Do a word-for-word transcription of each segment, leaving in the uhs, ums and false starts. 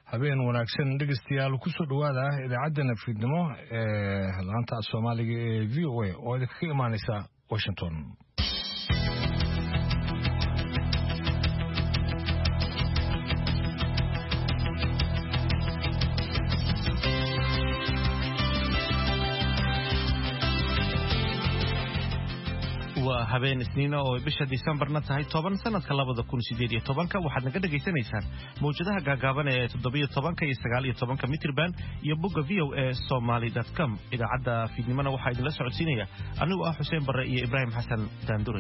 habeen wanaagsan dhegeystayaal ku soo dhawaada idaacadda fiidnimo ee laanta Soomaaliga ee V O A oo idinka imaanaysa Washington. habeen isniina oo bisha December-na tahay toban sanadka labada kun sideed iyo toban waxaad naga dhageysanaysaan mowjadaha gaagaaban ee toddoba iyo toban iyo sagaal iyo toban mitir band iyo bogga v o a somali dot com. idaacadda fiidnimada waxaa idinla socodsiinaya anigu ah Xuseen Barre iyo Ibrahim Xasan Daanduray.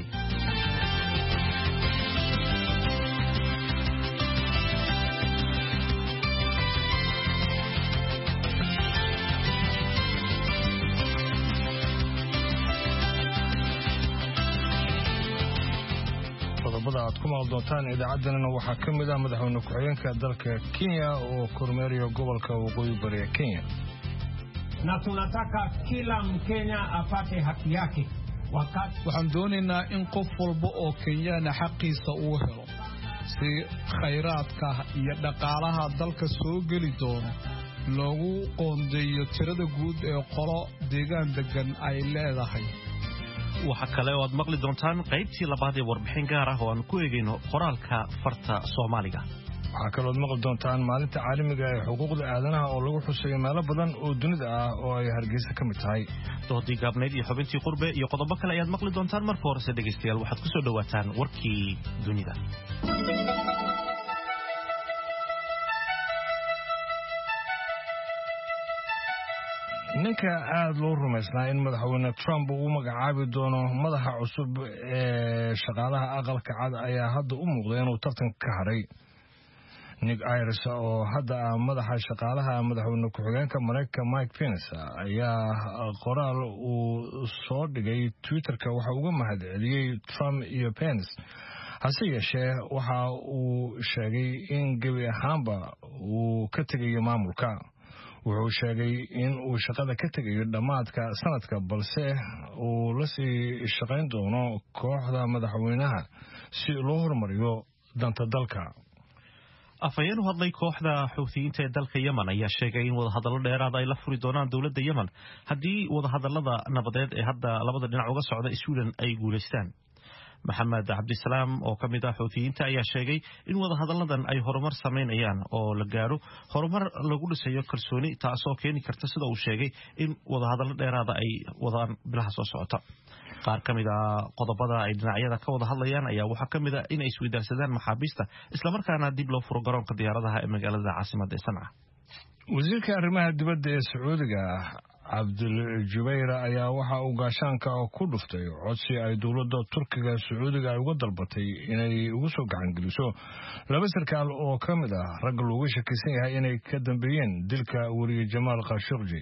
aad ku maal doontaan idaacaddana waxaa ka mid ah madaxweyne ku-xigeenka dalka Kenya oo kormeeriyo gobolka waqooyi bari ee Kenya. Na tunataka kila Mkenya apate haki yake wakati waxaan doonaynaa in qof walba oo Kenyana xaqiisa uu helo si khayraadka iyo dhaqaalaha dalka soo gali doono loogu qoondeeyo tirada guud ee qolo deegaan degan ay leedahay. waxa kale oo aad maqli doontaan qaybtii labaad ee warbixin gaar ah oo aan ku eegayno qoraalka farta Soomaaliga. waxa kale oo aad maqli doontaan maalinta caalamiga ee xuquuqda aadanaha oo lagu xusayo meelo badan oo dunida ah oo ay Hargeysa ka mid tahay. doodii gaabneed iyo xubintii qurbe iyo qodobo kale ayaad maqli doontaan marka hore dhegeystayaal waxaad ku soo dhawaataan warkii dunida. ninka aad loo rumaysnaa in madaxweyne Trump uu magacaabi doono madaxa cusub ee shaqaalaha aqalka cad ayaa hadda u muuqday inuu tartan ka haray. Nick Ayers oo hadda ah madaxa shaqaalaha madaxweyne ku-xigeenka Mareykanka Mike Pence ayaa qoraal uu soo dhigay Twitter-ka waxa uga mahadceliyay Trump iyo Pence. hase yeeshee waxa uu sheegay in gebi ahaanba uu ka tegayo maamulka. wuxuu sheegay in uu shaqada ka tegayo dhamaadka sanadka balse uu la sii shaqayn doono kooxda madaxweynaha si loo horumariyo danta dalka. afayeen u hadlay kooxda xuutiyiinta ee dalka Yemen ayaa sheegay in wadahadallo dheeraad ay la furi doonaan dawladda Yemen haddii wadahadallada nabadeed ee hadda labada dhinac uga socda Sweden ay guuleystaan. Maxamed Cabdisalaam oo ka mid ah xuutiyiinta ayaa sheegay in wadahadalladan ay horumar sameynayaan oo la gaaro horumar lagu dhisayo kalsooni taasoo keeni karta sida uu sheegay in wadahadallo dheeraad ay wadaan bilaha soo socota. qaar ka mid ah qodobada ay dhinacyada ka wada hadlayaan ayaa waxa ka mid ah in ay isweydaarsadaan maxaabiista isla markaana dib loo furo garoonka diyaaradaha ee magaalada caasimadda ee Sanca. wasiirka arrimaha dibadda ee Sacuudiga Abdul Jubayr ayaa waxa uu gaashaanka ku dhuftay codsi ay dawladda Turkiga Sacuudiga ay uga dalbatay inay ugu soo gacan geliso laba sarkaal oo ka mid ah rag looga shakisan yahay inay ka dambeeyeen dilka wariye Jamal Khashoggi.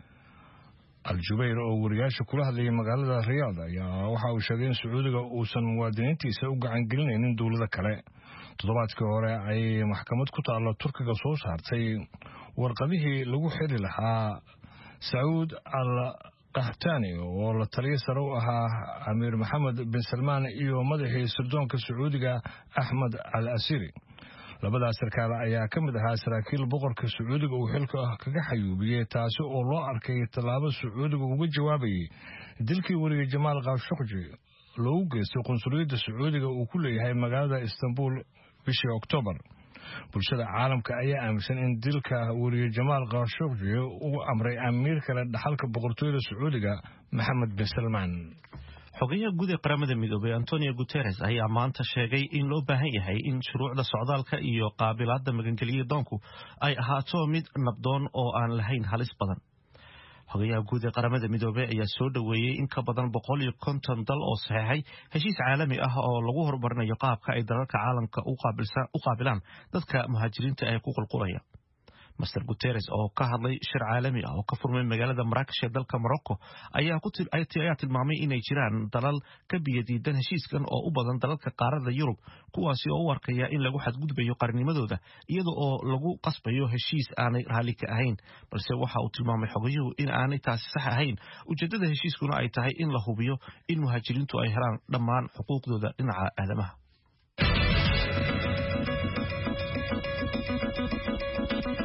Al-Jubayr oo wariyaasha kula hadlayay magaalada Riyadh ayaa waxa uu sheegay in Sacuudiga uusan muwaadiniintiisa u gacan gelinaynin dawladda kale. toddobaadkii hore ay maxkamad ku taalo Turkiga soo saartay warqadihii lagu xiri lahaa Saud al-Qahtani oo la taliye sare u ahaa Amir Mohammed bin Salman iyo madaxii sirdoonka Sacuudiga Ahmed al-Asiri. labadaas sarkaal ayaa ka mid ahaa saraakiil boqorka Sacuudiga uu xilka kaga xayuubiyay taasi oo loo arkay tallaabo Sacuudiga uga jawaabayay dilkii wariye Jamal Khashoggi loogu geystay qunsuliyadda Sacuudiga uu ku leeyahay magaalada Istanbul bishii Oktoobar. bulshada caalamka ayaa aaminsan in dilka wariye Jamal Khashoggi uu amray amiir kale dhaxalka boqortooyada Sacuudiga Mohammed bin Salman. xogayaha guud ee qaramada midoobay Antonio Guterres ayaa maanta sheegay in loo baahan yahay in shuruucda socdaalka iyo qaabilaadda magangeliya doonku ay ahaato mid nabdoon oo aan lahayn halis badan. xogayaha guud ee qaramada midoobay ayaa soo dhaweeyay in ka badan boqol iyo konton dal oo saxeexay heshiis caalami ah oo lagu horumarinayo qaabka ay dalalka caalamka u qaabilsan u qaabilaan dadka muhaajiriinta ee ku qulqulaya. Mister Guterres oo ka hadlay shir caalami ah oo ka furmay magaalada Marrakesh ee dalka Morocco ayaa ku tilmaamay inay jiraan dalal ka biyadiidan heshiiskan oo u badan dalalka qaaradda Yurub kuwaasi oo u arkaya in lagu xadgudbayo qarnimadooda iyada oo lagu qasbayo heshiis aanay raali ka ahayn balse waxa uu tilmaamay xogayuhu in aanay taasi sax ahayn ujeedada heshiiskuna ay tahay in la hubiyo in muhaajiriintu ay helaan dhammaan xuquuqdooda dhinaca aadamaha.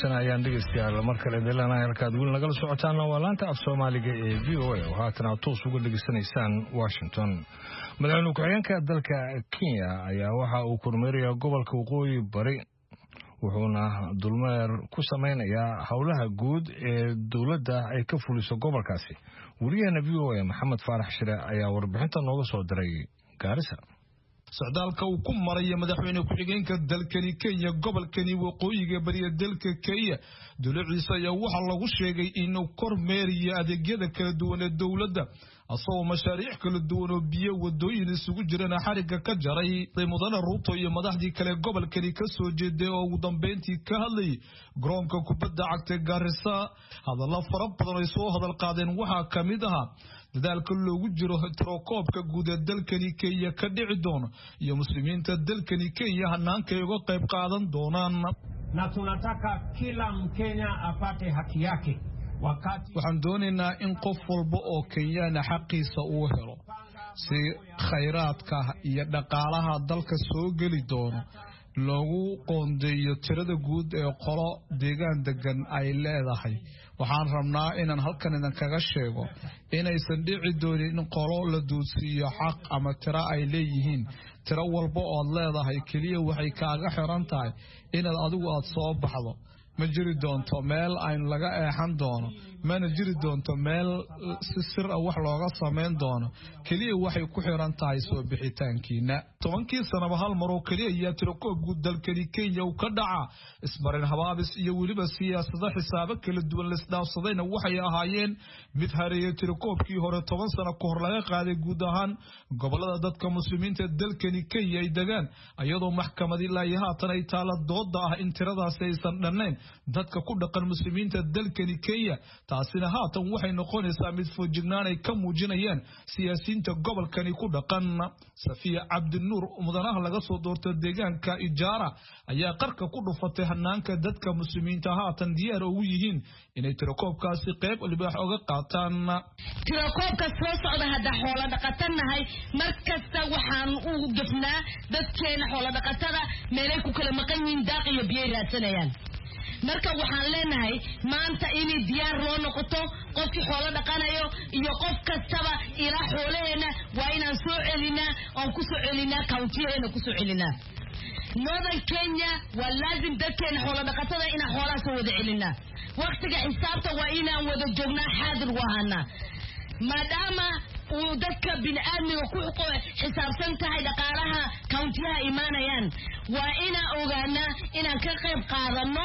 wanaagsan ayaan dhegeystayaal mar kale idinleenahay halkaad weli nagala socotaana waa laanta af soomaaliga ee v o a oo haatan aad toos uga dhegeysanaysaan washington. madaxweyne ku-xigeenka dalka Kenya ayaa waxa uu kormeerayaa gobolka waqooyi bari wuxuuna dulmeer ku sameynayaa howlaha guud ee dowladda ay ka fuliso gobolkaasi. wariyaheena v o a Maxamed Faarax Shire ayaa warbixinta nooga soo diray Gaarisa. socdaalka uu ku maray madaxweyne ku-xigeenka dalkani Kenya gobolkani waqooyiga bariga dalka Kenya dowladdiisa ayaa waxa lagu sheegay inuu kormeeriyo adeegyada kala duwan ee dowladda asoo mashaariic kala duwan oo biyo wadooyin isugu jirana xariga ka jaray mudane Ruto iyo madaxdii kale gobolkani ka soo jeeday oo ugu dambeyntii ka hadlay garoonka kubadda cagta Garissa. hadallo fara badan ay soo hadal qaadeen waxaa kamid ah dadaalka loogu jiro tirokoobka guud ee dalkani Kenya ka dhici doona iyo muslimiinta dalkani Kenya hanaanka ay uga qayb qaadan doonaan. na tunataka kila Mkenya apate haki yake wakati waxaan doonaynaa in qof walba oo Kenyana xaqiisa uu helo si khayraadka iyo dhaqaalaha dalka soo gali doono loogu qoondeeyo tirada guud ee qolo deegaan degan ay leedahay. waxaan rabnaa inaan halkan idin kaga sheego inaysan dhici doonin in qolo la duusiyo xaq ama tira ay leeyihiin. tira walba oo aad leedahay kaliya waxay kaaga xiran tahay inaad adigu aad soo baxdo. ma jiri doonto meel aynu laga eexan doono, mana jiri doonto meel si sir ah wax looga sameyn doono. kaliya waxay ku xiran tahay soo bixitaankiina. tobankii sanaba hal mar oo kaliya ayaa tirakoob guud dalkani Kenya uu ka dhaca ismarin habaabis iyo weliba siyaasado xisaabo kala duwan la isdhaafsadayna waxay ahaayeen mid hareeyay tirakoobkii hore toban sano ka hor laga qaaday guud ahaan gobolada dadka muslimiinta dalkani Kenya ay degaan iyadoo maxkamad ilaa iyo haatan ay taala dooda ah in tiradaasi aysan dhannayn dadka ku dhaqan muslimiinta dalkani Kenya. taasina haatan waxay noqonaysaa mid foojignaan ay ka muujinayaan siyaasiyiinta gobolkani ku dhaqan. Safiya Cabdinuur mudanaha laga soo doortay deegaanka Ijaara ayaa qarka ku dhufatay hanaanka dadka muslimiinta haatan diyaar ugu yihiin inay tirakoobkaasi qayb libaax uga qaataan. tirakoobka soo socda hadda xoolo dhaqatanahay markasta waxaan u gafnaa dadkeena xoolo dhaqatada meelay ku kala maqan yihiin daaq iyo biyo raadsanayaan. marka waxaan leenahay maanta inay diyaar loo noqoto qofkii xoolo dhaqanayo iyo qof kastaba ilaa xoolaheena waa inaan soo celinaa oon ku soo celinaa countiyeena ku soo celinaa. Northern Kenya waa laazim dadkeena xoolo dhaqatada inaan xoolaha soo wada celinaa. waqtiga xisaabta waa inaan wada joognaa xaadir wahanaa maadaama uu dadka bini'aadmiga ku xisaabsan tahay dhaqaalaha countiyaha imaanayaan waa inaan ogaanaa inaan ka qayb qaadano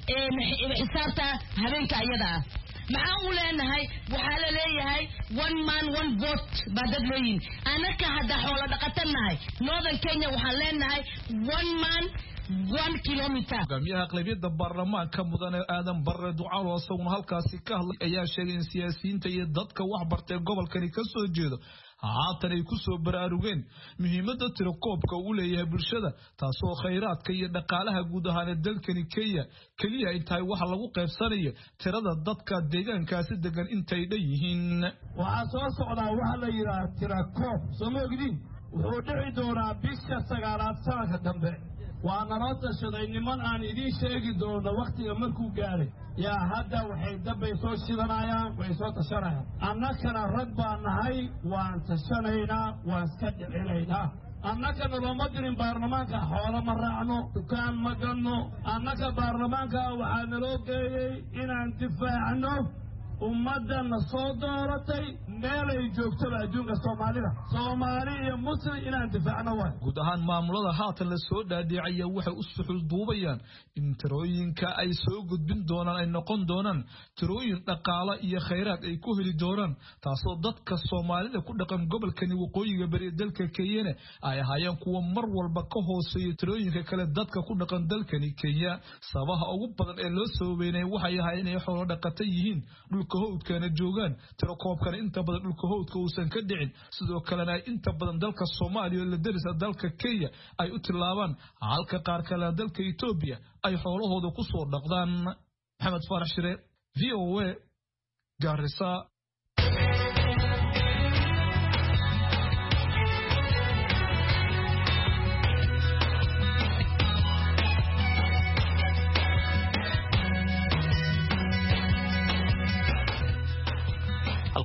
xisaabta habeenka ayada ah. maxaan u leenahay waxaa la leeyahay one man one vote baa dad leeyihin. anaka hadda xoolo dhaqatanahay Northern Kenya waxaan leenahay one man one kilometer. hogaamiyaha aqlabiyadda baarlamaanka mudane aadan barre ducaalo isaguna halkaasi ka hadlay ayaa sheegay in siyaasiyiinta iyo dadka wax bartay gobolkani ka soo jeedo haatan ay ku soo baraarugeen muhiimadda tirakoobka uu leeyahay bulshada taasoo khayraadka iyo dhaqaalaha guud ahaan dalkani Kenya kaliya ay tahay waxa lagu qaybsanayo tirada dadka deegaankaasi degan intay dheeyihiin. waxaa soo socdaa waxa la yiraahdo tirakoob Soomaalidin wuxuu dhici doonaa bisha sagaalaad sanadka dambe. waa nala tashaday niman aan idiin sheegi doono waqtiga markuu gaaray yaa hadda waxay dabay soo shidanayaan way soo tashanayaan. annakana rag baan nahay waan tashanaynaa waan iska dhicinaynaa. annaka looma dirin baarlamaanka xoolo ma raacno dukaan ma ganno. annaka baarlamaanka waxaa naloo geeyey inaan difaacno ummadana soo dooratay meelay joogtaba adduunka Soomaalida Soomaali iyo Muslim inaan difaacno waay. guud ahaan maamulada haatan la soo dhaadhicaya waxay u suxul duubayaan in tirooyinka ay soo gudbin doonaan ay noqon doonaan tirooyin dhaqaale iyo khayraad ay ku heli doonaan taasoo dadka Soomaalida ku dhaqan gobolkani waqooyiga bari dalka Kenya ay ahaayeen kuwa mar walba ka hooseeya tirooyinka kale dadka ku dhaqan dalkani Kenya. sabaha ugu badan ee loo soo weynay waxay ahaayeen inay xoolo dhaqato yihiin dhulka hawdkana joogaan tirakoobkana inta badan dhulka hawdka uusan ka dhicin sidoo kalena inta badan dalka Soomaaliya la darisa dalka Kenya ay u tilaabaan halka qaar kale dalka Ethiopia ay xoolahooda ku soo dhaqdaan. Maxamed Faarax Shire V O A Garissa.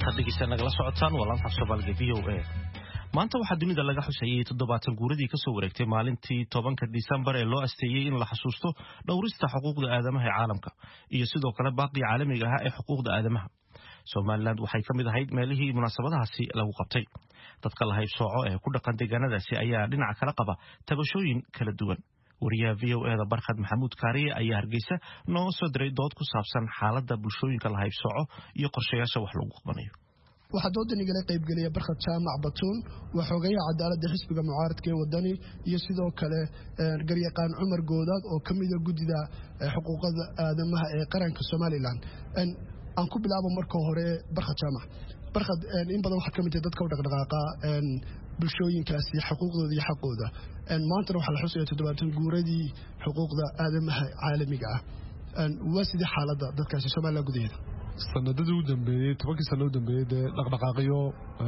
halkaad dhegeysta nagala socotaan waa laanta Soomaaliga V O A. maanta waxaa dunida laga xusayay toddobaatan guuradii kasoo wareegtay maalintii tobanka Disembar ee loo asteeyay in la xasuusto dhowrista xuquuqda aadamaha ee caalamka iyo sidoo kale baaqi caalamiga ah ee xuquuqda aadamaha. Somaliland waxay kamid ahayd meelihii munaasabadahaasi lagu qabtay. dadka la haybsooco ee ku dhaqan deegaanadaasi ayaa dhinaca kala qaba tabashooyin kala duwan. wariyaha V O A da Barkhad Maxamuud Kaariye ayaa Hargeysa noo soo diray dood ku saabsan xaaladda bulshooyinka la haybsooco iyo qorshayaasha wax lagu qabanayo. waxaa doodan igala qayb galaya Barkhad Jaamac Batuun waxa xogeeya cadaaladda xisbiga mucaaradka ee wadani iyo sidoo kale garyaqaan Cumar Goodaad oo kamid ah gudida xuquuqda aadamaha ee qaranka Somaliland. aan ku bilaabo marka hore Barkhad Jaamac. Barkhad in badan waxa kamid ah dadka u dhaqdhaqaaqa bulshooyinkaasi xuquuqdooda iyo xaqooda. maanta waxa la xusayaa toddobaatan guuradii xuquuqda aadamaha caalamiga ah. waa sidii xaaladda dadkaasi Somaliland gudaheeda. sanadadii u dambeeyay tobankii sano u dambeeyay dhaqdhaqaaqyo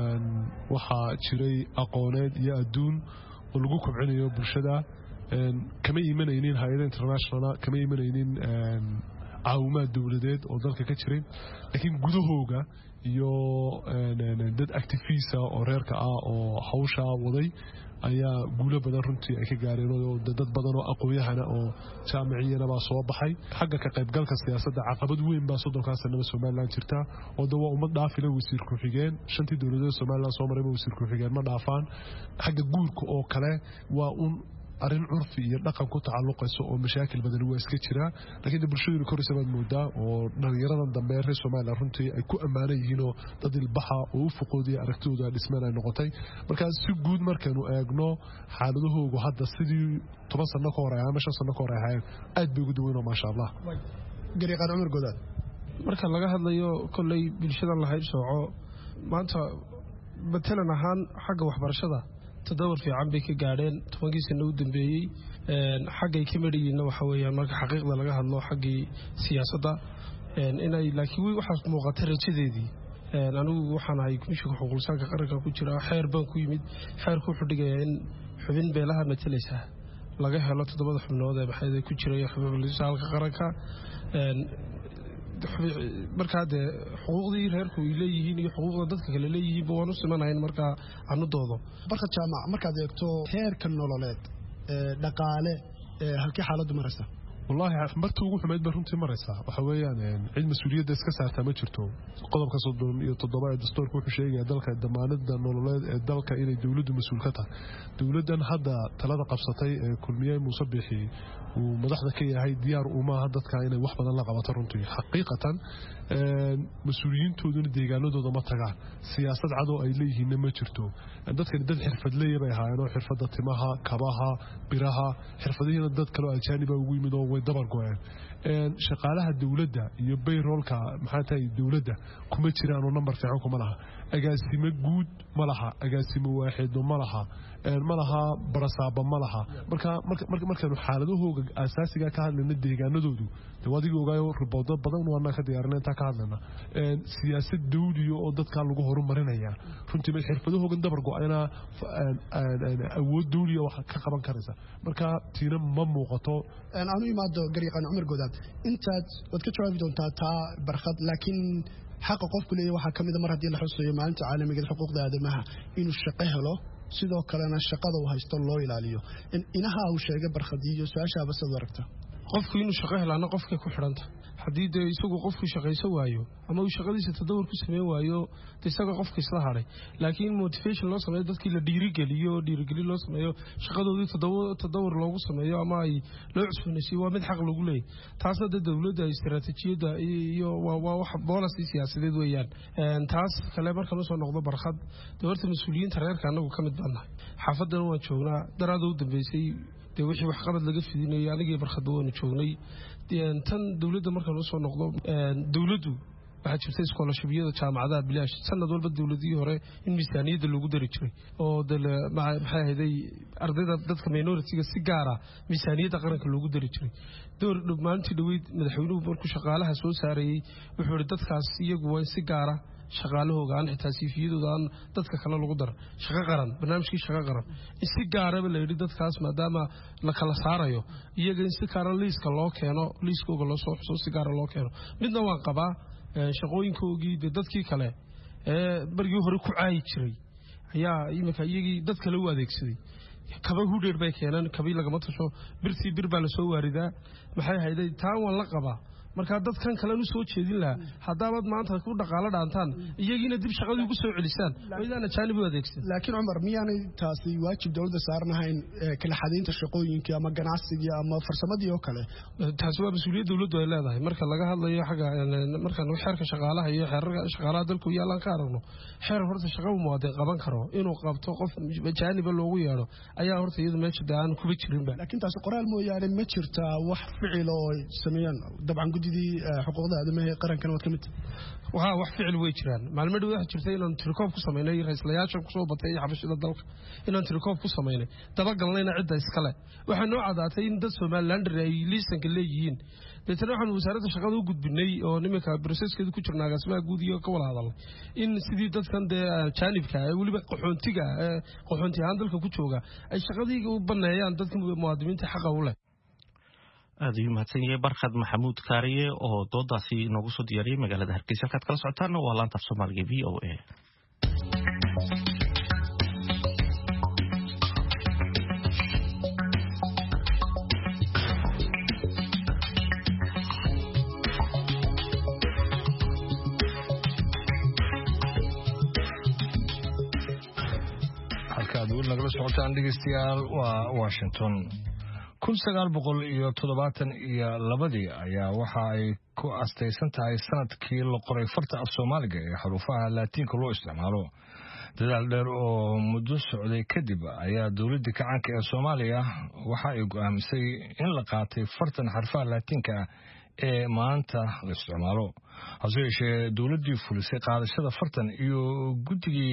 waxaa jiray aqooneed iyo adduun oo lagu kobcinayo bulshada kama iimanaynin hay'adaha international kama iimanaynin caawimaad dawladeed oo dalka ka jiray laakiin gudahooga iyo dad activist oo reerka ah oo hawsha waday ayaa guulo badan runtii ay ka gaareen oo dad badan oo aqoonyahana oo jaamiciyana baa soo baxay xagga ka qaybgalka siyaasadda caqabad weyn baa soddonka sano Somaliland jirta oo dawa ummad dhaafila wasiir ku xigeen shantii dawladood Somaliland soo maray wasiir ku xigeen ma dhaafaan xagga guurka oo kale waa un arin curfi iyo dhaqan ku tacalluqayso oo mashaakil badan waa iska jira laakiin bulshadu koraysa baad moodaa oo dhalinyaradan dambe reer Somaliland runtii ay ku ammaan yihiin oo dad ilbaxa oo u fuqoodiya aragtidooda dhismaan ay noqotay marka si guud markaanu eegno xaaladahoodu hadda sidii toban sano ka hor ama shan sano ka hor ahaayeen aad bay ugu duwanoo ma sha Allah garyaqaan Cumar Goodaad marka laga hadlayo kulay bulshada la haybsooco maanta batalan ahaan xagga waxbarashada tadawur fiican bay ka gaadheen tobankii sano u dambeeyay xaggay ka midhiyeen waxa weeyaan marka xaqiiqda laga hadlo xaggii siyaasadda inay laakiin waxaas muuqata rajadeedii anigu waxaan ahay komishanka xuquuqsanka qaranka ku jira xeer baan ku yimid xeerku wuxuu dhigayaa in xubin beelaha matalaysa laga helo toddobada xubnood ee maxay ku jiray xuquuqda qaranka marka de xuquuqdii reerku ay leeyihiin iyo xuquuqda dadka kale leeyihiin baa wanu simanayn marka aanu doodo. Barkhad Jaamac markaad eegto heerka nololeed ee dhaqaale ee halkii xaaladdu maraysa والله martii ugu xumeyd ba runtii maraysa waxa weeyaan cid mas'uuliyadda iska saarta ma jirto qodobka soddon iyo toddoba ee dastuurku wuxuu sheegayaa dalka damaanadda nololeed ee dalka inay dawladdu mas'uul ka tahay dawladdan hadda talada qabsatay ee kulmiyay Muuse Bixi uu madaxda ka yahay diyaar uma aha dadka inay wax badan la qabato runtii xaqiiqatan mas'uuliyiintooduna deegaanadooda ma tagaan siyaasad cad oo ay leeyihiin ma jirto dadka dad xirfadley bay ahaayeen oo xirfadda timaha kabaha biraha xirfadayada dad kale oo ajaanib ugu yimid oo way dabar go'een een shaqaalaha dawladda iyo payrollka maxay tahay dawladda kuma jiraan oo number fiican kuma laha agaasimo guud ma laha agaasimo waaxid ma laha een ma laha barasaaba ma laha marka marka marka xaaladahooda asaasiga ka hadlayna deegaanadoodu dawadiga ogaayo riboodo badan waana ka diyaarinay inta ka hadlayna een siyaasad dawliyo oo dadka lagu horumarinaya runtii ma xirfadahooda dabar go'ayna awood dawliyo wax ka qaban karaysa marka tiina ma muuqato aan aanu imaado garyaqaan Cumar Goodaad intaad wad ka jawaabi doontaa taa Barkhad laakiin xaq qofku leeyahay waxa kamid ah mar hadii la xusayo maalinta caalamiga ee xuquuqda aadamaha inuu shaqo helo sidoo kalena shaqada uu haysto loo ilaaliyo in inaha uu sheegay Barkhad iyo su'aasha basad aragta qofku inuu shaqo helaana qofka ku xiranta hadii de isagu qofku shaqayso waayo ama uu shaqadiisa tadawur ku sameeyo waayo isaga qofka isla haray laakiin motivation loo sameeyo dadkii la dhiirigeliyo dhiirigeli loo sameeyo shaqadoodii tadawur tadawur loogu sameeyo ama ay loo cusboonaysiiyo waa mid xaq lagu leeyahay taasna dawladda istiraatiijiyada iyo waa wax policy siyaasadeed weeyaan taas kale marka la soo noqdo Barkhad dawladda mas'uuliyiinta reerka anagu kamid baanahay xaafadan waan joognaa daraado u dambeysay de wixii wax qabad laga fidinay anigii Barkhad waan joognay tan dawladda marka la soo noqdo dawladdu waxa jirtay scholarship-yada jaamacadaha bilaash sanad walba dawladii hore in miisaaniyada lagu dari jiray oo maxay ahayd ardayda dadka minority-ga si gaar ah miisaaniyada qaranka lagu dari jiray door dhamaantii dhaweyd madaxweynuhu markuu shaqaalaha soo saarayay wuxuu yiri dadkaas iyagu waa si gaar ah shaqaalahooga aan xitaa siifiyadooda aan dadka kale lagu dar shaqo qaran barnaamijkii shaqo qaran si gaar ah la yiri dadkaas maadaama la kala saarayo iyaga in si gaar ah liiska loo keeno liiskooda loo soo xuso si gaar ah loo keeno midna waan qabaa shaqooyinkoogii dadkii kale ee bargii hore ku caayi jiray ayaa imika iyagii dad kale u adeegsaday kaba hudheer bay keeneen kabii lagama tasho birtii bir baa la soo waaridaa maxay hayday taan waan la qabaa marka dadkan kale u soo jeedin laha haddaabad maanta ku dhaqaale dhaantaan iyagiina dib shaqadii ugu soo celisaan waydaana jaanib u adeegsan laakiin Umar miyaanay taasi waajib dawladda saarnahayn kala xadeynta shaqooyinka ama ganacsiga ama farsamadii oo kale taasi waa mas'uuliyad dawladdu ay leedahay marka laga hadlayo xaga marka uu xeerka shaqaalaha iyo xeerarka shaqaalaha dalku yaalan ka aragno xeer horta shaqo muwaadin qaban karo inuu qabto qof jaanib loogu yeero ayaa horta iyadu meesha daan ku jirin ba laakiin taasi qoraal mooyaane ma jirta wax ficil oo sameeyaan dabcan gudidii xuquuqda aadamaha qarankan wad kamid waxa wax ficil way jiraan maalmadu waxa jirtay inaan tirkoob ku sameeynay raiislayaasha ku soo batay xabashada dalka inaan tirkoob ku sameeynay daba galnayna cid iskale waxa noo cadaatay in dad Soomaaliland ay liisanka leeyihiin dadna waxaan wasaaradda shaqada u gudbinay oo nimanka processkeedu ku jirnaa gasmaha guud iyo ka wada hadalay in sidii dadkan de jaanibka ay waliba qaxoontiga qaxoonti aan dalka ku jooga ay shaqadii u baneeyaan dadka muwaadiniinta xaq u leh aad ayuu mahadsan yahay barkhad maxamuud kaariye oo doodaasi inoogu soo diyaariyey magaalada hargeysa halkaad kala socotaana waa laanta af soomaaliga v o a halkaad weli nagala socotaan dhegeystayaal waa Washington kun sagaal boqol iyo toddobaatan iyo labadii ayaa waxa ay ku astaysan tahay sanadkii la qoray farta af Soomaaliga ee xarufaha Laatiinka loo isticmaalo dadaal dheer oo muddo socday kadib ayaa dawladda kacanka ee Soomaaliya waxa ay go'aamisay in la qaatay fartan xarfaha Laatiinka ee maanta la isticmaalo hase yeeshee dawladdii fulisay qaadashada fartan iyo guddigii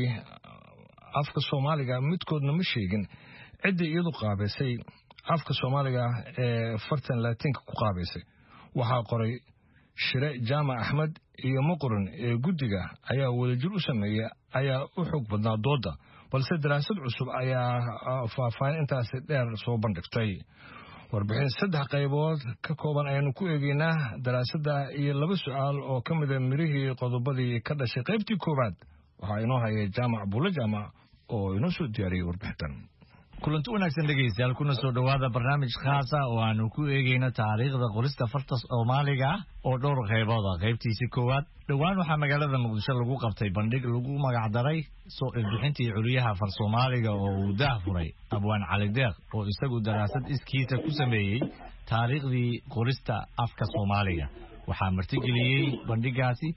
afka Soomaaliga midkoodna ma sheegin cidii iyadu qaabeysay afka Soomaaliga ee fartan Laatiinka ku qaabeysay waxa qoray Shire Jaamac Axmed iyo Muqrin ee guddiga ayaa wadajir u sameeyay ayaa u xog badnaa dooda balse daraasad cusub ayaa faahfaahin intaas dheer soo bandhigtay warbixin saddex qaybood ka kooban aynu ku eegaynaa daraasadda iyo laba su'aal oo ka mid ah mirihii qodobadii ka dhashay qaybtii koowaad waxa inoo hayay Jaamac Buule Jaamac oo inoo soo diyaariyay warbixintan kulanti wanaagsan dhegeystayaal kuna soo dhawaada barnaamij khaas ah oo aanu ku eegayno taariikhda qorista farta Soomaaliga oo dhowr qaybood ah qaybtiisa koowaad dhawaan waxaa magaalada Muqdisho lagu qabtay bandhig lagu magac daray soo ilbixintii curiyaha far Soomaaliga oo uu daahfuray Abwaan Cali Deeq oo isagu daraasad iskiisa ku sameeyay taariikhdii qorista afka Soomaaliga waxaa martigeliyay bandhigaasi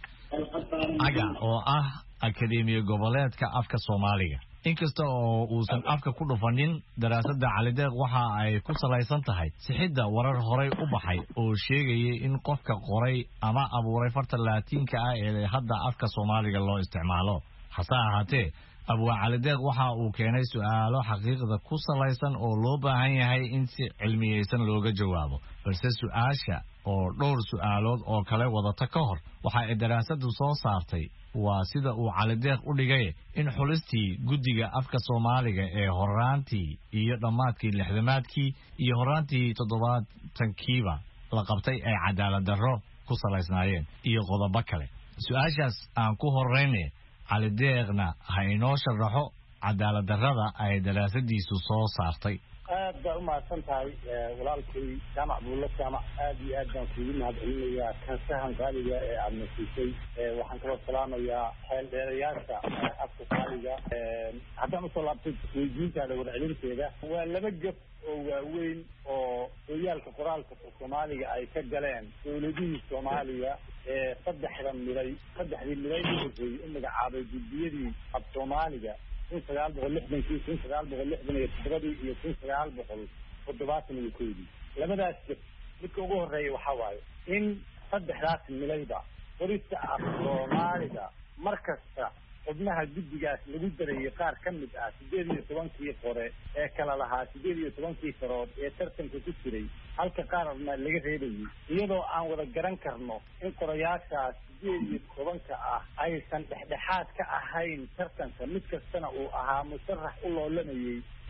aga oo ah Akademiga Goboleedka Afka Soomaaliga inkasta oo uusan afka ku dhufanin daraasadda Cali Deeq waxa ay ku salaysan tahay sixidda warar horay u baxay oo sheegayay in qofka qoray ama abuuray farta Laatiinka ah ee hadda afka Soomaaliga loo isticmaalo hase ahaatee Abwaan Cali Deeq waxa uu keenay su'aalo xaqiiqda ku salaysan oo loo baahan yahay in si cilmiyeysan looga jawaabo balse su'aasha oo dhowr su'aalood oo kale wadata ka hor waxa ay daraasaddu soo saartay waa sida uu Cali Deeq u dhigay in xulistii guddiga afka Soomaaliga ee horaantii iyo dhamaadkii lixdamaadkii iyo horaantii toddobaatankiiba la qabtay ay cadaalad darro ku salaysnaayeen iyo qodobo kale su'aashaas aan ku horeynay Cali Deeqna ha inoo sharaxo cadaalad darrada ay daraasadiisu soo saartay aad baa u mahadsan tahay walaalkay Jaamac Buule Jaamac aad iyo aad baan kuugu mahadcelinayaa kansahan qaaliga ee aad nasiisay waxaan kaloo salaamayaa xeel dheerayaasha afka Soomaaliga haddaan usoo laabtay weydiintaada warcelinteeda waa laba gab oo waaweyn oo hoyaalka qoraalka Soomaaliga ay ka galeen dowladihii Soomaaliya ee saddexdan milay saddexdii milay u magacaabay guddiyadii af Soomaaliga kun sagaal boqol lixdankii kun sagaal boqol lixdan iyo toddobadii iyo kun sagaal boqol toddobaatan iyo koodii labadaas jir midka ugu horreeya waxaa waaye in saddexdaas milayba qorista af Soomaaliga mar kasta xubnaha guddigaas lagu darayay qaar ka mid ah sideed iyo tobankii qore ee kala lahaa sideed iyo tobankii farood ee tartanka ku jiray halka qaarna laga reebayay iyadoo aan wada garan karno in qorayaashaas sideed iyo tobanka ah aysan dhexdhexaad ka ahayn tartanka mid kastana uu ahaa musarax u loolamayay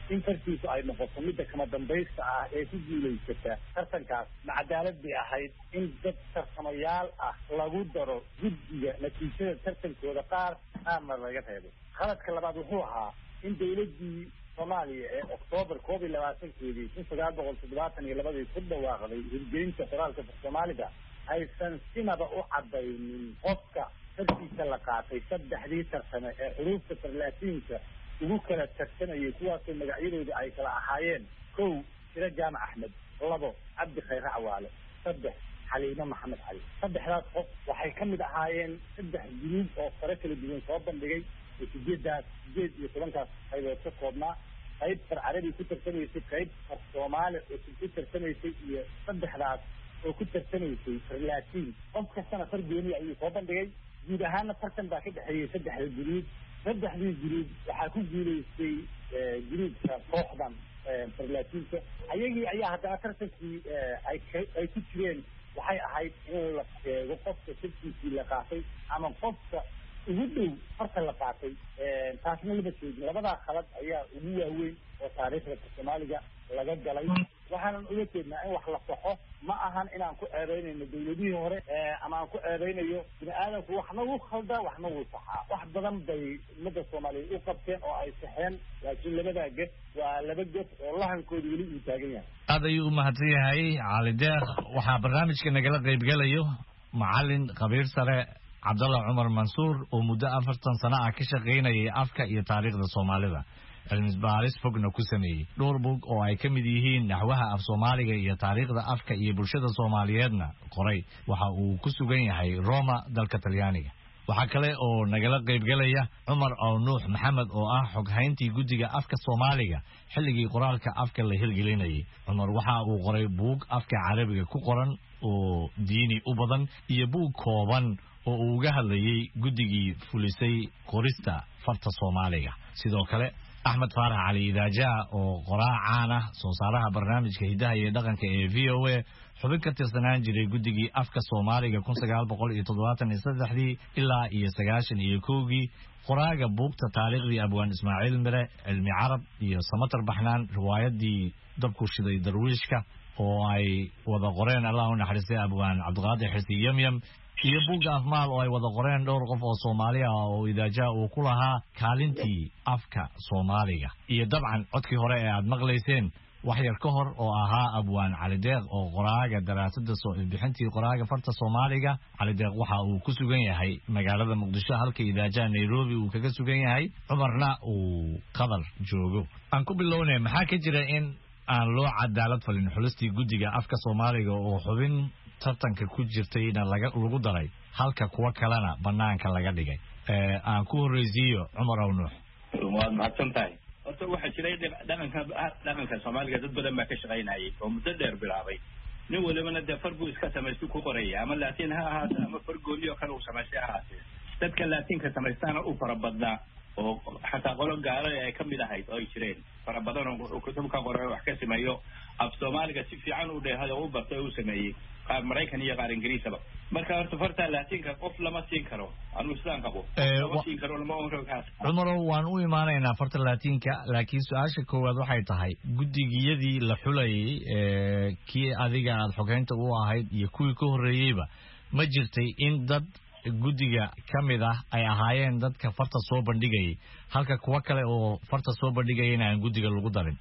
in fartiisu ay noqoto midda kama dambaysta ah ee ku guulaysata tartankaas ma cadaalad bay ahayd in dad tartamayaal ah lagu daro guddiga natiijada tartankooda qaar qaarna laga reebo qaladka labaad wuxuu ahaa in dawladdii soomaaliya ee oktoobar koob iyo labaatankeedii kun sagaal boqol toddobaatan iyo labadii ku dhawaaqday hirgelinta qoraalka soomaaliga aysan sinaba u cadaynin qofka fartiisa la qaatay saddexdii tartame ee xuruufta farlaatiinka ugu kala tartamayay kuwaasoo magacyadooda ay kala ahaayeen kow sira jaamac axmed labo cabdi khayre cawaale saddex xaliimo maxamed cali saddexdaas qof waxay ka mid ahaayeen saddex guruub oo fare kala duwan soo bandhigay oo sideedaas sideed iyo tobankaas qaybood ka koobnaa qayb far carabi ku tartamaysay qayb far soomaali oo ku tartamaysay iyo saddexdaas oo ku tartamaysay farlaatiin qof kastana far gooni ayuu soo bandhigay guud ahaana tartan baa ka dhexeeyey saddexda guruub saddexdii guruub waxaa ku guulaystay guruubka kooxdan farlaatiinka ayagii ayaa haddana tartankii ay ay ku jireen waxay ahayd in la sheego qofka sirkiisii la qaatay ama qofka ugu dhow farta la qaatay taasna lama sheegin labadaa khalad ayaa ugu waaweyn oo taariikhda soomaaliga laga galay waxaanan uga jeednaa in wax la saxo ma ahan inaan ku eedeynayno dawladihii hore ama aan ku eedeynayo bini aadamku waxna wuu khaldaa waxna wuu saxaa wax badan bay ummadda soomaaliyeed u qabteen oo ay saxeen laakiin labadaa ged waa laba ged oo lahankooda weli uu taagan yahay aad ayuu u mahadsan yahay cali deeq waxaa barnaamijka nagala qaybgelayo macalin khabiir sare cabdalla cumar mansuur oo muddo afartan sano ah ka shaqaynayay afka iyo taariikhda soomaalida cilmi baaris fogna ku sameeyey dhowr bug oo ay ka mid yihiin naxwaha af soomaaliga iyo taariikhda afka iyo bulshada soomaaliyeedna qoray waxa uu ku sugan yahay Roma dalka Talyaaniga waxaa kale oo nagala qaybgalaya Cumar oo Nuux Maxamed oo ah xoghayntii guddiga afka Soomaaliga xilligii qoraalka afka la hirgelinayay Cumar waxa uu qoray buug afka Carabiga ku qoran oo diini u badan iyo buug kooban oo uu uga hadlayay guddigii fulisay qorista farta Soomaaliga sidoo kale Axmed Faarax Cali Idaaja oo qoraa caan ah soo saaraha barnaamijka hidaha iyo dhaqanka ee V O A xubin ka tirsanaan jiray guddigii afka Soomaaliga kun sagaal boqol iyo toddobaatan iyo saddex ilaa iyo sagaashan iyo kow qoraaga buugta taariikhdii Abwaan Ismaaciil Mire cilmi carab iyo Samatar Baxnaan riwaayadii dabku shiday darwiishka oo ay wada qoreen Allah u naxariistay Abwaan Cabdiqaadir Xirsi Yamyam iyo buugga afmaal oo ay wada qoreen dhowr qof oo Soomaali ah oo Idaaja uu ku lahaa kaalintii afka Soomaaliga iyo dabcan codkii hore ee aad maqlayseen wax yar ka hor oo ahaa Abwaan Cali Deeq oo qoraaga daraasadda soo bixintii qoraaga farta Soomaaliga Cali Deeq waxa uu ku sugan yahay magaalada Muqdisho halka Idaaja Nairobi uu kaga sugan yahay Cumarna uu Qatar joogo aan ku bilownay maxaa ka jira in aan loo cadaalad falin xulistii guddiga afka Soomaaliga oo xubin tartanka ku jirtayna laga lagu daray halka kuwa kalena banaanka laga dhigay ee aan ku horeysiyo Cumar oo Nuux waad mahadsantahay horta waxa jiray dhaqanka dhaqanka Soomaaliga dad badan baa ka shaqaynayay oo muddo dheer bilaabay nin walibana de farbu iska sameeyay ku qoraya ama laatiin ha ahaato ama fargooliyo kale uu sameeyay ahaato dadka laatiin ka sameeyana u farabadna oo xataa qolo gaar ah ay ka mid ahayd oo ay jireen farabadan oo kutubka qoray wax ka sameeyo af Soomaaliga si fiican u dheehay oo bartay uu sameeyay qaar Mareykan iyo qaar Ingiriisaba marka horta farta laatinka qof lama siin karo anu islaan qabo lama siin karo lama oran karo Cumar waan u imaanaynaa farta laatinka laakiin su'aasha koowaad waxay tahay guddigiyadii la xulayay ee kii adiga aad xogeynta u ahayd iyo kuwii ka horeeyayba ma jirtay in dad guddiga kamid ah ay ahaayeen dadka farta soo bandhigay halka kuwa kale oo farta soo bandhigayna aan guddiga lagu darin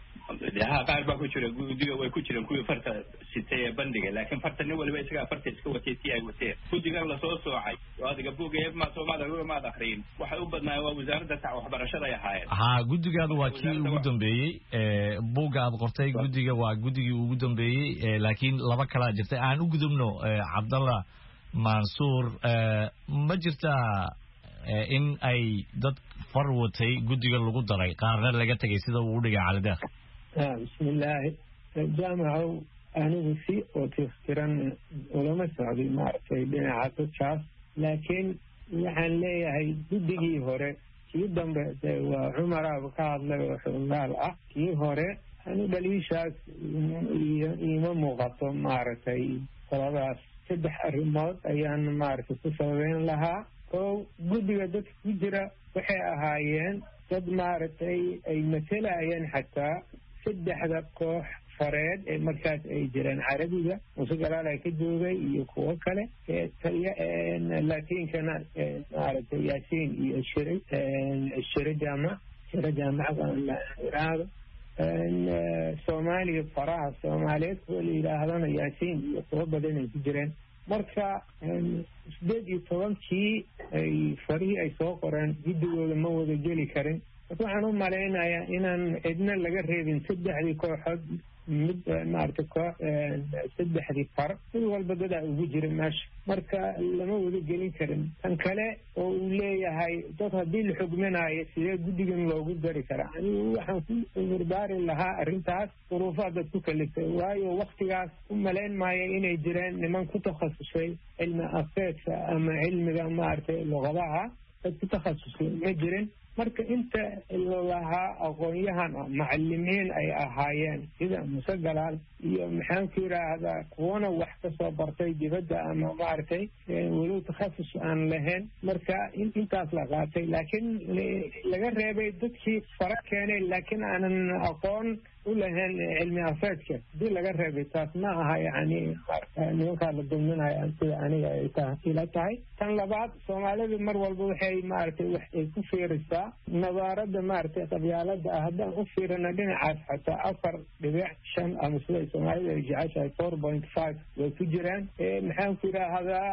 ها قال بقول شو جودي ويكون شو كل فرت ستة بندقة لكن فرت النوى اللي بيسقى فرت يسقى وتيتي أي وتير جودي قال له صوص وعي وهذا قبله جايب ما سو ما ده ما دخرين وحيوبنا ووزارة تاع وحبر شرا يحايل ها جودي قال وكيل وجودن بي بوجا قرتي جودي قال جودي وجودن بي لكن لما كلا جرت أنا وجودنه عبد الله منصور ما جرت in ay dad farwatay guddiga lagu daray qaarna laga tagay sida uu dhigay Cali Deeq bismillaahi jaamacu anigu si oo tirtiran ulama socday maartay dhinaca dadkaas laakiin waxaan leeyahay guddigii hore kii dambe waa Cumar Abu ka hadlay oo xulgaal ah kii hore anu dhaliishaas ima muuqato maartay qoladaas saddex arrimood ayaan maartay ku sababeyn lahaa oo guddiga dadka ku jira waxay ahaayeen dad maaragtay ay matelayeen xataa saddexda koox fareed ee markaas ay jireen carabiga muuse galaal ay ka joogay iyo kuwo kale latiinkana maaragtay yaasiin iyo shire shire jaamac shire jaamacada la yidhaahdo soomaaliya faraha soomaaliyeed kuwa la yidhaahdana yaasiin iyo kuwo badan ay ku jireen marka sideed iyo tobankii ay farihii ay soo qoreen guddigooda ma wada geli karin marka waxaan u malaynayaa inaan cidna laga reebin saddexdii kooxood mid maaragtay koox saddexdii far mid walba dadaa ugu jira meesha marka lama wada gelin karin tan kale oo uu leeyahay dad haddii la xugminayo sidee guddigan loogu dari karaa anigu waxaan ku warbaari lahaa arrintaas duruufaha dad ku kaliftay waayo waktigaas u malayn maayo inay jireen niman ku takhasusay cilmi afeedka ama cilmiga maaragtay luqadaha dad ku takhasusay ma jirin marka inta lahaa aqoon-yahan macalimiin ay ahaayeen sida muuse galaal iyo maxaan ku yidhaahdaa kuwana wax ka soo bartay dibadda ama maaragtay walow takhasus aan lahayn marka intaas la qaatay laakiin laga reebay dadkii fara keenay laakiin aanan aqoon u lahayn cilmi afeedka hadii laga reebay taas ma aha yani nimankaa la dulminaya sida aniga ay ila tahay tan labaad soomaalidu mar walba waxay maaragtay wax ay ku fiirisaa nabaarada maaragtay qabyaalada ah haddaan u fiirina dhinacaas xataa afar dhibic shan ama sida soomaalida ay jeceshahay four point five way ku jiraan maxaan ku yidhaahdaa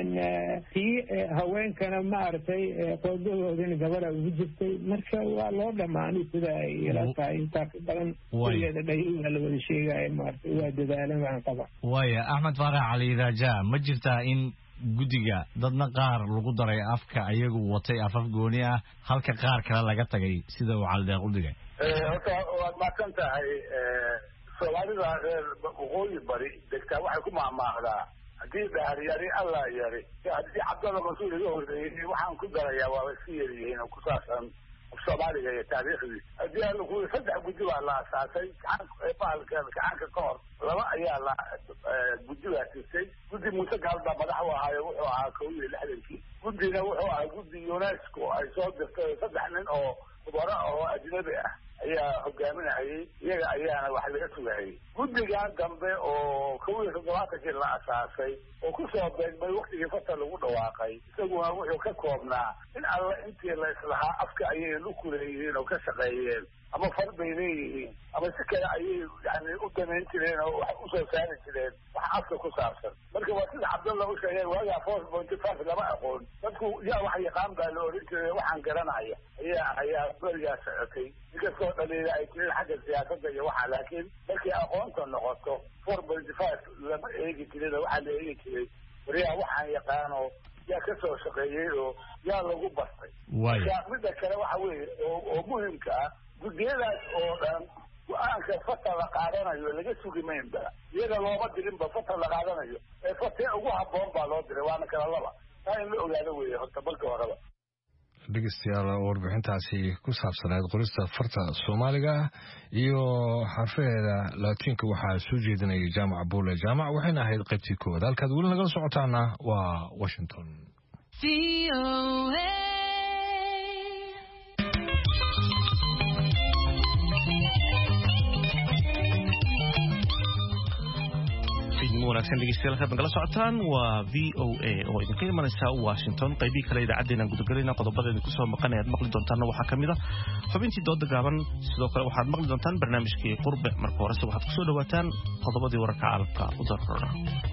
tii haweenkana maaragtay qoodahoodina gabadha ugu jirtay marka waa loo dhamaanay sida ay ila tahay intaa ka badan kulleeda dhayuga la wada sheegaya maaragtay waa dadaalan waxaan qaba waaya axmed faarax cali raja ma jirtaa in guddiga dadna qaar lagu daray afka ayagu watay afaf gooni ah halka qaar kale laga tagay sida uu caldeeq u dhigay horta waad mahadsan tahay soomaalida reer waqooyi bari degtaa waxay ku maahmaahdaa haddii daariyari allah yari haddii cabdalla mas-uul iga horreeyey waxaan ku darayaa waaba iska yaryihiin oo ku saabsan soomaaliga iyo taariikhdii haddii aan ku saddex guddi baa la asaasay bahalka gacanka ka hor laba ayaa la guddigaa jirtay guddi muuse gaal baa madax u ahaayo wuxuu ahaa kow iyo lixdankii guddina wuxuu ahaa guddi unesco ay soo dirtay saddex nin oo khubaro ah oo ajnabi ah ayaa hogaaminayay iyaga ayaana wax laga sugayay guddigan dambe oo kow iyo toddobaatankii la asaasay oo kusoo beegmay waktigii fata lagu dhawaaqay isaguna wuxuu ka koobnaa in alla intii la islahaa afka ayay lu kuleeyihiin oo ka shaqeeyeen ama far bay leeyihiin ama si kale ayay yani u damayn jireen oo wax usoo saari jireen wax afka ku saabsan marka waa sida cabdalla u sheegay waagaa four point five lama aqoon dadku yaa wax yaqaan baa la oran jiray waxaan garanaya ayaa ayaa berigaa socotay inkastoo dhaliila ay jireen xagga siyaasadda iyo waxa laakiin markii aqoonta noqoto four point five lama eegi jirin waxaa la eegi jiray wariyaa waxaan yaqaano yaa ka soo shaqeeyey oo yaa lagu bartay marka midda kale waxa weeye oo oo muhimka ah guddiyadaas oo dhan go-aanka fata la qaadanayo laga sugi maynba iyaga looma dirinba fata la qaadanayo ee fatee ugu habboon baa loo diray waana kala laba taa in la ogaado weeye horta balka horeba dhegeystayaal warbixintaasi ku saabsanayd qorista farta soomaaliga iyo xarfaheeda laatiinka waxaa soo jeedinayay jaamac buule jaamac waxayna ahayd qaybtii koowaad halkaad weli nagala socotaana waa washington. wanaagsan dhegeystayaal halkaad nagala socotaan waa v o a oo idinka imanaysa washington qaybii kale idaacaddeenaan gudagelayna qodobada idinku soo maqan ee aad maqli doontaanna waxaa ka mid ah xubintii dooda gaaban sidoo kale waxaad maqli doontaan barnaamijkii qurbe marka horese waxaad kusoo dhawaataan qodobadii wararka caalamka u darrora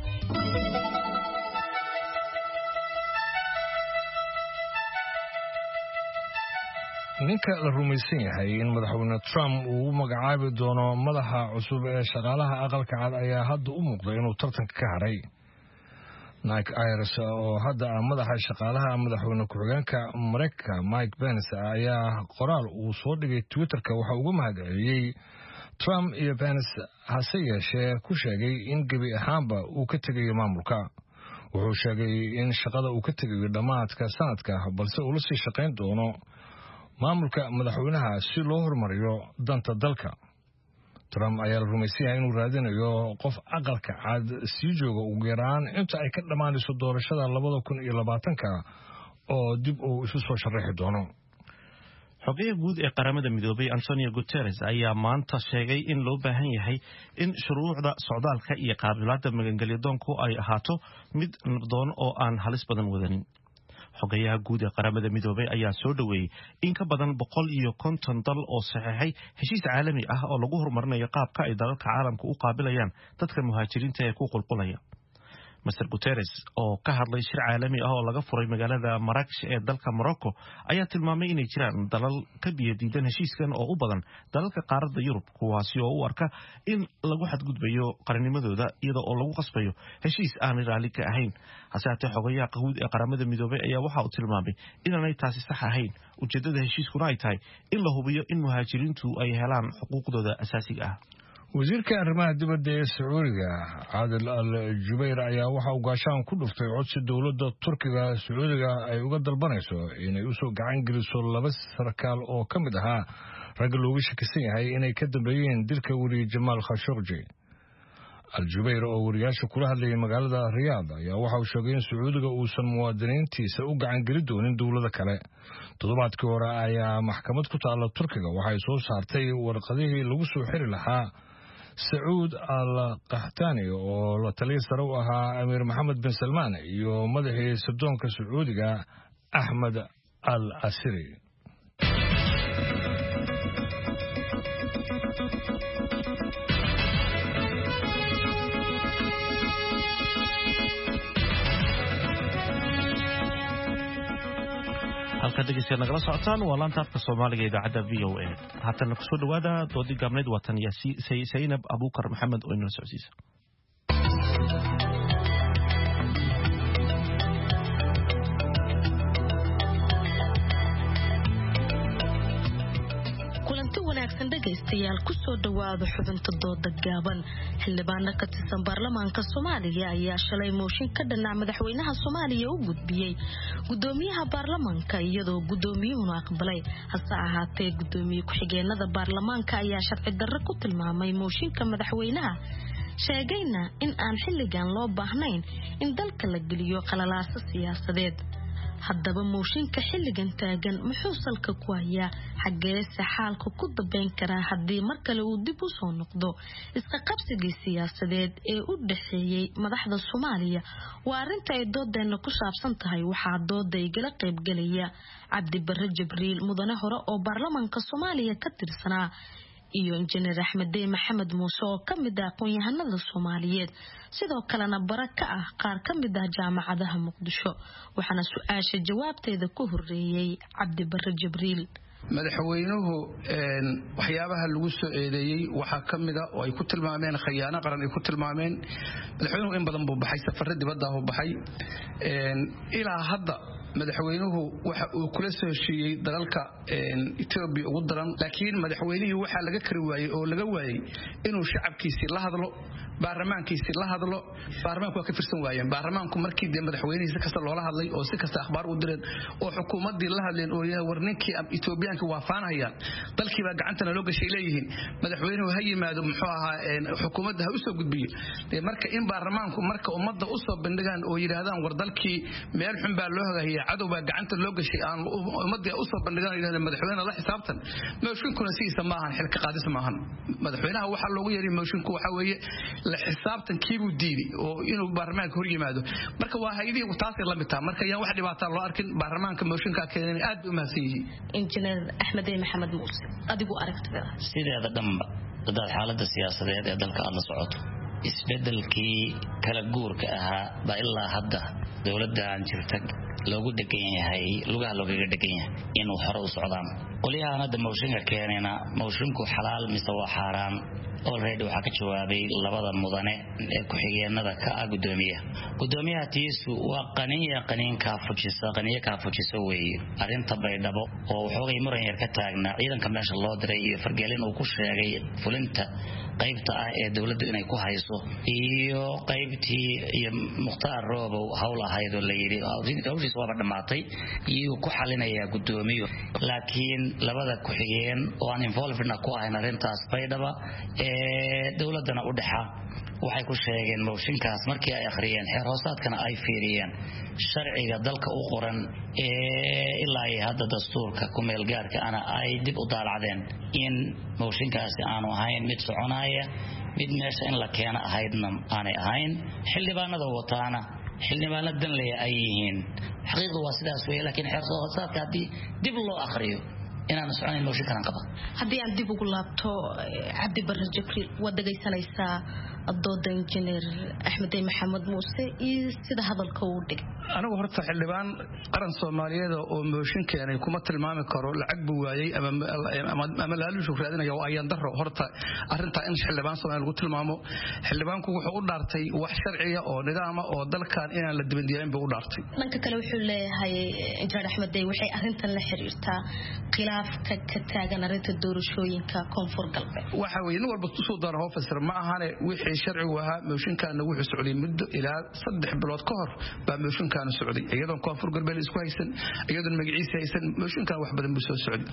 ninka la rumaysan yahay in madaxweyne Trump uu magacaabi doono madaxa cusub ee shaqaalaha aqalka cad ayaa hadda u muuqday inuu tartanka ka haray Mike Ayers oo hadda ah madaxa shaqaalaha madaxweyne ku-xigeenka Mareykanka Mike Pence ayaa qoraal uu soo dhigay Twitter-ka waxa ugu mahadceliyay Trump iyo Pence hase yeeshee ku sheegay in gebi ahaanba uu ka tegayo maamulka wuxuu sheegay in shaqada uu ka tegayo dhammaadka sanadka balse uu la sii shaqayn doono maamulka madaxweynaha si loo horumariyo danta dalka. Trump ayaa la rumaysan yahay inuu raadinayo qof aqalka cad sii jooga ugu yaraan inta ay ka dhammaanayso doorashada labada kun iyo labaatanka oo dib uu isu soo sharaxi doono. xogayaha guud ee qaramada midoobay Antonio Guterres ayaa maanta sheegay in loo baahan yahay in shuruucda socdaalka iyo qaabilaadda magangelyadoonku ay ahaato mid nabdoon oo aan halis badan wadanin. xogayaha guud ee qaramada midoobay ayaa soo dhaweeyay in ka badan boqol iyo konton dal oo saxeexay heshiis caalami ah oo lagu horumarinayo qaabka ay dalalka caalamka u qaabilayaan dadka muhaajiriinta ee ku qulqulaya. Mister Guterres oo ka hadlay shir caalami ah oo laga furay magaalada Marrakesh ee dalka Morocco ayaa tilmaamay inay jiraan dalal ka biyadiidan heshiiskan oo u badan dalalka qaaradda Yurub kuwaasi oo u arka in lagu xadgudbayo qarannimadooda iyada oo lagu qasbayo heshiis aan raali ka ahayn. hase haatee xogayaha guud ee qaramada midoobay ayaa waxa uu tilmaamay inaanay taasi sax ahayn. ujeedada heshiiskuna ay tahay in la hubiyo in muhaajiriintu ay helaan xuquuqdooda asaasiga ah. wasiirka arrimaha dibadda ee Sacuudiga Adel Al-Jubayr ayaa waxa uu gaashaan ku dhuftay codsi dowladda Turkiga Sacuudiga ay uga dalbanayso inay u soo gacan geliso laba sarkaal oo ka mid ahaa rag looga shakisan yahay inay ka dambeeyeen dilka wariye Jamal Khashoggi. Al-Jubayr oo wariyaasha kula hadlayay magaalada Riyadh ayaa waxa uu sheegay in Sacuudiga uusan muwaadiniintiisa u gacan geli doonin dowlado kale. toddobaadkii hore ayaa maxkamad ku taala Turkiga waxay soo saartay warqadihii lagu soo xiri lahaa Saud Al-Qahtani oo la taliye sare u ahaa Amir Mohammed bin Salman iyo madaxii sirdoonka Sacuudiga Ahmed Al-Asiri. halka dhegeystayaal nagala socotaan waa laanta afka Soomaaliga ee idaacadda V O A. haatan ku soo dhawaada doodii gabneed watan Yaasiin Saynab Abuukar Maxamed oo inoo socodsiisa. wanaagsan dhageystayaal ku soo dhawaada xubinta dooda gaaban. xildhibaano ka tirsan baarlamaanka Soomaaliya ayaa shalay mooshin ka dhanac madaxweynaha Soomaaliya u gudbiyay gudoomiyaha baarlamaanka iyadoo gudoomiyuhu aqbalay. hase ahaatee gudoomiye ku-xigeenada baarlamaanka ayaa sharci darro ku tilmaamay mooshinka madaxweynaha, sheegayna in aan xilligan loo baahnayn in dalka la geliyo qalalaasa siyaasadeed. haddaba mooshinka xilligan taagan muxuu salka ku hayaa, xageese xaalka ku dabeyn karaa haddii mar kale uu dib u soo noqdo iska qabsigii siyaasadeed ee u dhaxeeyay madaxda Soomaaliya? waa arinta ay doodeena ku saabsan tahay. waxaa dooda igala qaybgalaya Cabdi Barre Jibriil, mudane hore oo baarlamaanka Soomaaliya ka tirsanaa, iyo injineer Axmed Maxamed Muuse oo ka mid ah aqoon-yahanada Soomaaliyeed, sidoo kalena bara ka ah qaar ka mid ah jaamacadaha Muqdisho. waxaana su'aasha jawaabteeda ku horeeyay Cabdi Barre Jibriil. madaxweynuhu een waxyaabaha lagu soo eedeeyay waxa kamid ah oo ay ku tilmaameen khiyaano qaran ay ku tilmaameen. madaxweynuhu in badan buu baxay safar dibadda ah baxay een ilaa hadda madaxweynuhu waxa uu kula soo heshiiyay dalalka Itoobiya ugu daran, laakiin madaxweynuhu waxa laga kari waayay oo laga waayay inuu shacabkiisa la hadlo, baarlamaankiisa la hadlo. baarlamaanku waa ka firsan waayeen. baarlamaanku markii de madaxweynihiisa kasta loola hadlay oo si kasta akhbaar u direen oo xukuumadii la hadleen oo yahay warninkii Itoobiyaanka waafaanayaan dalkii baa gacantana loo gashay leeyihiin madaxweynuhu ha yimaado muxuu ahaa xukuumadda ha u soo gudbiyo. marka in baarlamaanku marka ummadda u soo bandhigaan oo yiraahdaan war dalkii meel xun baa loo hagaayay, cadow baa gacanta loo gashay, aan ummadda u soo bandhigaan yiraahdaan madaxweynaha la xisaabtan. mooshinkuna siisa maahan xilka qaadis maahan. madaxweynaha waxa loogu yeeray moshinku waxa weeye la xisaabtankii buu diiday oo inuu baarlamaanka hor yimaado. marka waa hay'adii taas la mid tahay. marka yaan wax dhibaato loo arkin. baarlamaanka mooshinka keenay aad u mahadsan yihiin. injineer Axmed Maxamed Muuse, adigu aragtida sideeda dhanba dad xaaladda siyaasadeed ee dalka aan la socoto isbedelkii kala guurka ahaa baa ilaa hadda dowladdan jirta loogu dhagan yahay lugaha looga dhagan yahay inuu hore u socdaan. qolyahan hadda mooshinka keenayna moshinku xalaal mise waa xaaraan already waxa ka jawaabay labada mudane ee ku-xigeenada ka ah gudoomiyaha. gudoomiyaha tiisu waa qaniya qaniinka fujisa qaniya ka fujisa weeye arinta baydhabo oo waxoogay muran yar ka taagna ciidanka meesha loo diray iyo fargelin uu ku sheegay fulinta qaybta ah ee dawladdu inay ku hayso iyo qaybtii iyo Mukhtaar Roobow hawl ahayd oo la yiri hawshiis waa dhamaatay iyo ku xalinaya gudoomiyo. laakiin labada ku-xigeen oo aan involved ku ahayn arintaas baydhaba ee dawladana u dhaxa waxay ku sheegeen mooshinkaas markii ay akhriyeen xeer hoosaadkana ay fiiriyeen sharciga dalka u qoran ee ilaa ay hadda dastuurka ku meel gaarka ana ay dib u daalacdeen in mooshinkaasi aanu ahayn mid soconaya mid meesha in la keeno ahaydna aanay ahayn xildhibaanada wataana xildhibaano danleeya ay yihiin xaqiiqdu waa sidaas weeye laakiin xeersoodsaadka haddii dib loo akhriyo inaan soconayn mooshin karan qaba haddii aan dib ugu laabto cabdi barre jibriil waad dhegaysanaysaa dooda injineer axmed maxamed muuse iyo sida hadalka uu dhigay anigu horta xildhibaan qaran Soomaaliyeed oo mooshin keenay kuma tilmaami karo lacag buu waayay ama ama laaluushu raadinaya oo ayaan daro horta arinta in xildhibaan Soomaali lagu tilmaamo xildhibaanku wuxuu u dhaartay wax sharciya oo nidaam ah oo dalkan inaan la dibandiyeen buu u dhaartay dhanka kale wuxuu leeyahay injineer axmed day waxay arintan la xiriirtaa khilaafka ka taagan arinta doorashooyinka koonfur galbeed waxa weeye in walba soo daro hofasir ma ahane wixii sharci waha mooshinkan wuxuu socday muddo ilaa saddex bilood ka hor baa mooshin كان سعودي أيضا كافور قربان إسكويسن أيضا مجلس يسن موشين كان واحد بدن بسوا سعودي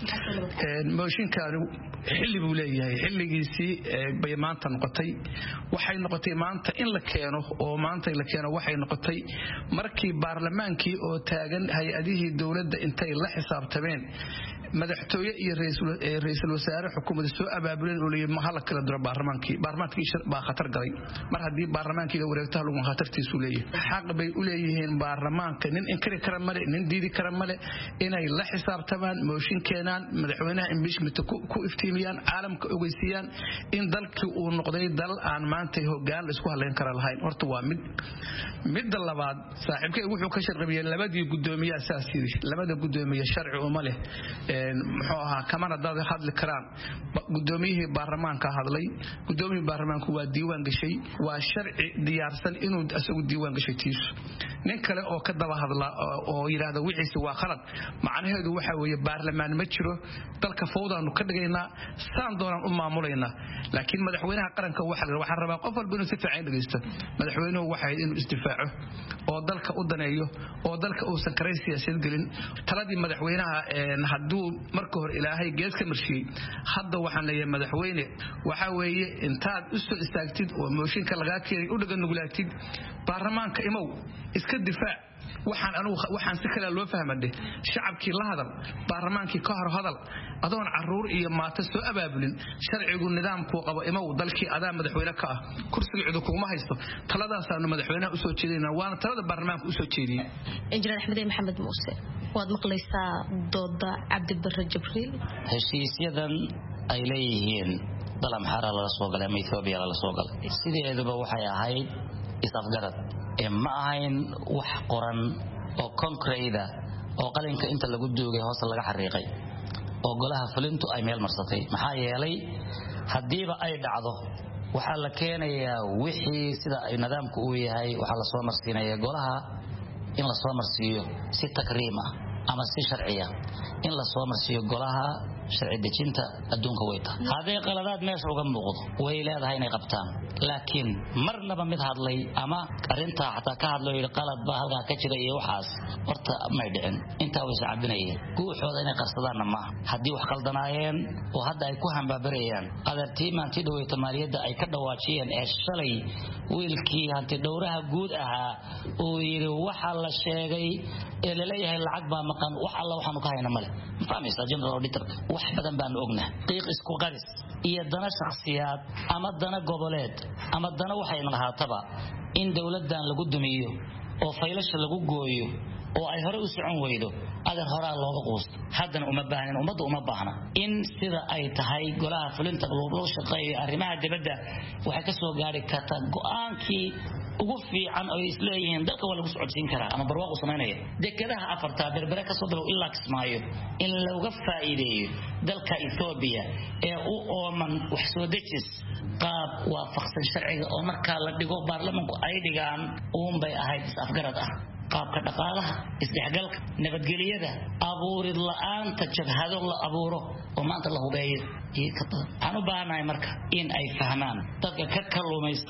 موشين كانوا حل بوليه حل جيسي بيمان تنقطي وحي نقطي مانتا إن لكانوا أو مانتا إن لكانوا وحي نقطي مركي بارلمان كي أو تاجن هي أديه الدولة إنتي الله حساب تبين madaxtooye iyo ra'iisul wasaare xukuumadda soo abaabuleen oo leeyahay ma hala kala diro baarlamaankii baarlamaankii shir baa khatar galay mar haddii baarlamaankii la wareegto lagu khatartiisu leeyahay xaq bay u leeyihiin baarlamaanka nin inkiri kara male nin diidi kara male inay la xisaabtamaan mooshin keenaan madaxweynaha impeachment ku iftiimiyaan caalamka ogeysiyaan in dalkii uu noqday dal aan maanta hoggaan isku haleyn kara lahayn horta waa mid midda labaad saaxiibkay wuxuu ka sharqabiyay labadii gudoomiye asaasiga labada gudoomiye sharci uma leh muxuu ahaa kamana dad hadli karaan gudoomiyihii baarlamaanka hadlay gudoomiyihii baarlamaanku waa diiwaan gashay waa sharci diyaarsan inuu asagu diiwaan gashay tiisu nin kale oo ka daba hadla oo yiraahdo wixiisi waa khalad macnaheedu waxa weeye baarlamaan ma jiro dalka fowdaanu ka dhigaynaa saan doonaan u maamulaynaa laakiin madaxweynaha qaranka waxa la waxa rabaa qof walba inuu si fiican dhageysto madaxweynuhu waxa inuu isdifaaco oo dalka u daneeyo oo dalka uu san karay siyaasad gelin taladii madaxweynaha hadduu marka hore ilaahay gees ka marshiyay hadda waxaan leeyahay madaxweyne waxa weeye intaad u soo istaagtid oo mooshinka laga keenay u dhagan nuglaatid baarlamaanka imow iska difaac waxaan anu waxaan si kale loo fahmaday shacabkii la hadal baarlamaankii ka hor hadal adoon caruur iyo maata soo abaabulin sharcigu nidaamku qabo imow dalkii adaa madaxweyne ka ah kursiga cid kuma haysto taladaas aanu madaxweynaha u soo jeedinaa waana talada baarlamaanka u soo jeediyay injineer axmed maxamed muuse waad maqlaysaa dooda cabdi barre jibriil heshiisyadan ay leeyihiin dalam xaraa la soo galay Ethiopia la soo galay sideeduba waxay ahayd isafgarad ee ma ahayn wax qoran oo concrete oo qalinka inta lagu duugay hoos laga xariiqay oo golaha fulintu ay meel marsatay maxaa yeelay hadiiba ay dhacdo waxa la keenayaa wixii sida ay nidaamku u yahay waxa la soo marsiinaya golaha in la soo marsiiyo si takriim ah ama si sharciya in la soo marsiiyo golaha sharci dejinta adduunka weyta hadee qaladaad meesha uga muuqdo way leedahay inay qabtaan laakiin marnaba mid hadlay ama arinta xataa ka hadlay qalad baa halka ka jira iyo waxaas horta ma dhicin inta way sacabinayeen guuxooda inay qarsadaan ma hadii wax qaldanaayeen oo hadda ay ku hambaabarayaan adeertii maantii dhaweyta maaliyadda ay ka dhawaajiyeen ee shalay wiilkii hanti dhowraha guud ahaa oo yiri waxa la sheegay ee la leeyahay lacag baa maqan wax alla waxaanu ka hayna male fahmaysa general auditor wax badan baan ognaa qiiq isku qaris iyo dana shakhsiyaad ama dana goboleed ama dana waxay lahaataba in dawladdan lagu dumiyo oo faylasha lagu gooyo oo ay hore u socon weydo adeer horaa looga quusto haddana uma baahnin ummadda uma baahna in sida ay tahay golaha fulinta loo shaqeeyo arrimaha dibadda waxay ka soo gaari kartaa go'aankii ugu fiican oo isleeyihiin dalka waa lagu socodsiin karaa ama barwaaqo sameynaya dekedaha afarta berbere ka soo dalow ilaa Kismaayo in looga faa'iideeyo dalka Ethiopia ee u ooman wax soo dejis qaab waafaqsan sharciga oo marka la dhigo baarlamaanku ay dhigaan uun bay ahayd afgarad ah qaabka dhaqaalaha isdhexgalka nabadgelyada abuurid la'aanta jabhado la abuuro oo maanta la hubeeyo waxaan u baahanahay marka in ay fahmaan dadka ka kalluumaysta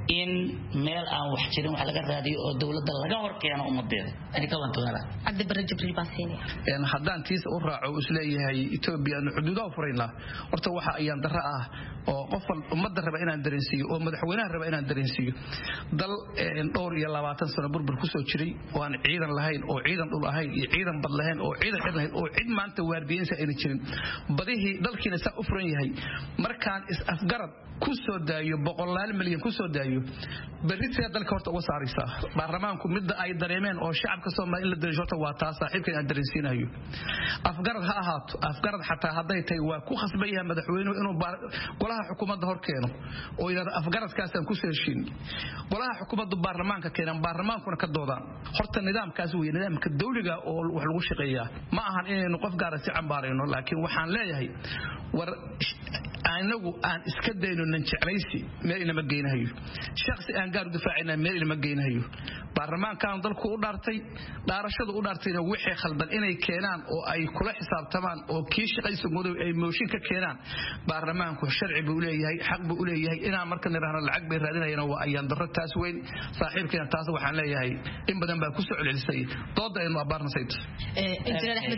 in meel aan wax jirin wax laga raadiyo oo dawladda laga hor keeno ummadeeda ani ka wantoonala Cabdi Barre Jibriil Baasini een haddaan tiis u raaco isleeyahay Ethiopia xuduudaha furayna horta waxa ayaan darro ah oo qof ummadda raba inaan dareensiyo oo madaxweynaha raba inaan dareensiyo dal dhowr iyo labaatan sano burbur ku soo jiray oo aan ciidan lahayn oo ciidan dhul ahayn iyo ciidan bad lahayn oo ciidan xid lahayn oo cid maanta waardiyeynsa ay jirin badihii dalkiina saa u furan yahay markaan is afgarad ku soo daayo boqolaal milyan ku soo daayo berritee dalka horta uga saaraysaa baarlamaanku midda ay dareemeen oo shacabka Soomaaliya la dareesho waa taas saaxiibkay aan dareensiinayo afgarad ha ahaato afgarad xataa haday tahay waa ku khasbaya madaxweynuhu inuu golaha xukuumadda hor keeno oo iyada afgaradkaas aan ku seeshin golaha xukuumadda baarlamaanka keenan baarlamaankuna ka doodaan horta nidaamkaas weeye nidaamka dawliga oo wax lagu shaqeeyaa ma ahan inaynu qof gaar ah si cambaarayno laakiin waxaan leeyahay war anagu aan iska dayno nan jeclaysi meel inama geynayo shakhsi aan gaar u difaacina meel inama geynayo baarlamaankan dalku u dhaartay dhaarashadu u dhaartayna wixii khaldan inay keenaan oo ay kula xisaabtamaan oo kii shaqaysa mudo ay mooshin ka keenaan baarlamaanku sharci buu leeyahay xaq buu leeyahay inaan marka niraahno lacag bay raadinayna waa ayaan darro taas weyn saaxiibkeena taas waxaan leeyahay in badan baa ku soo celisay dooda aynu abaarnasayt ee injineer Axmed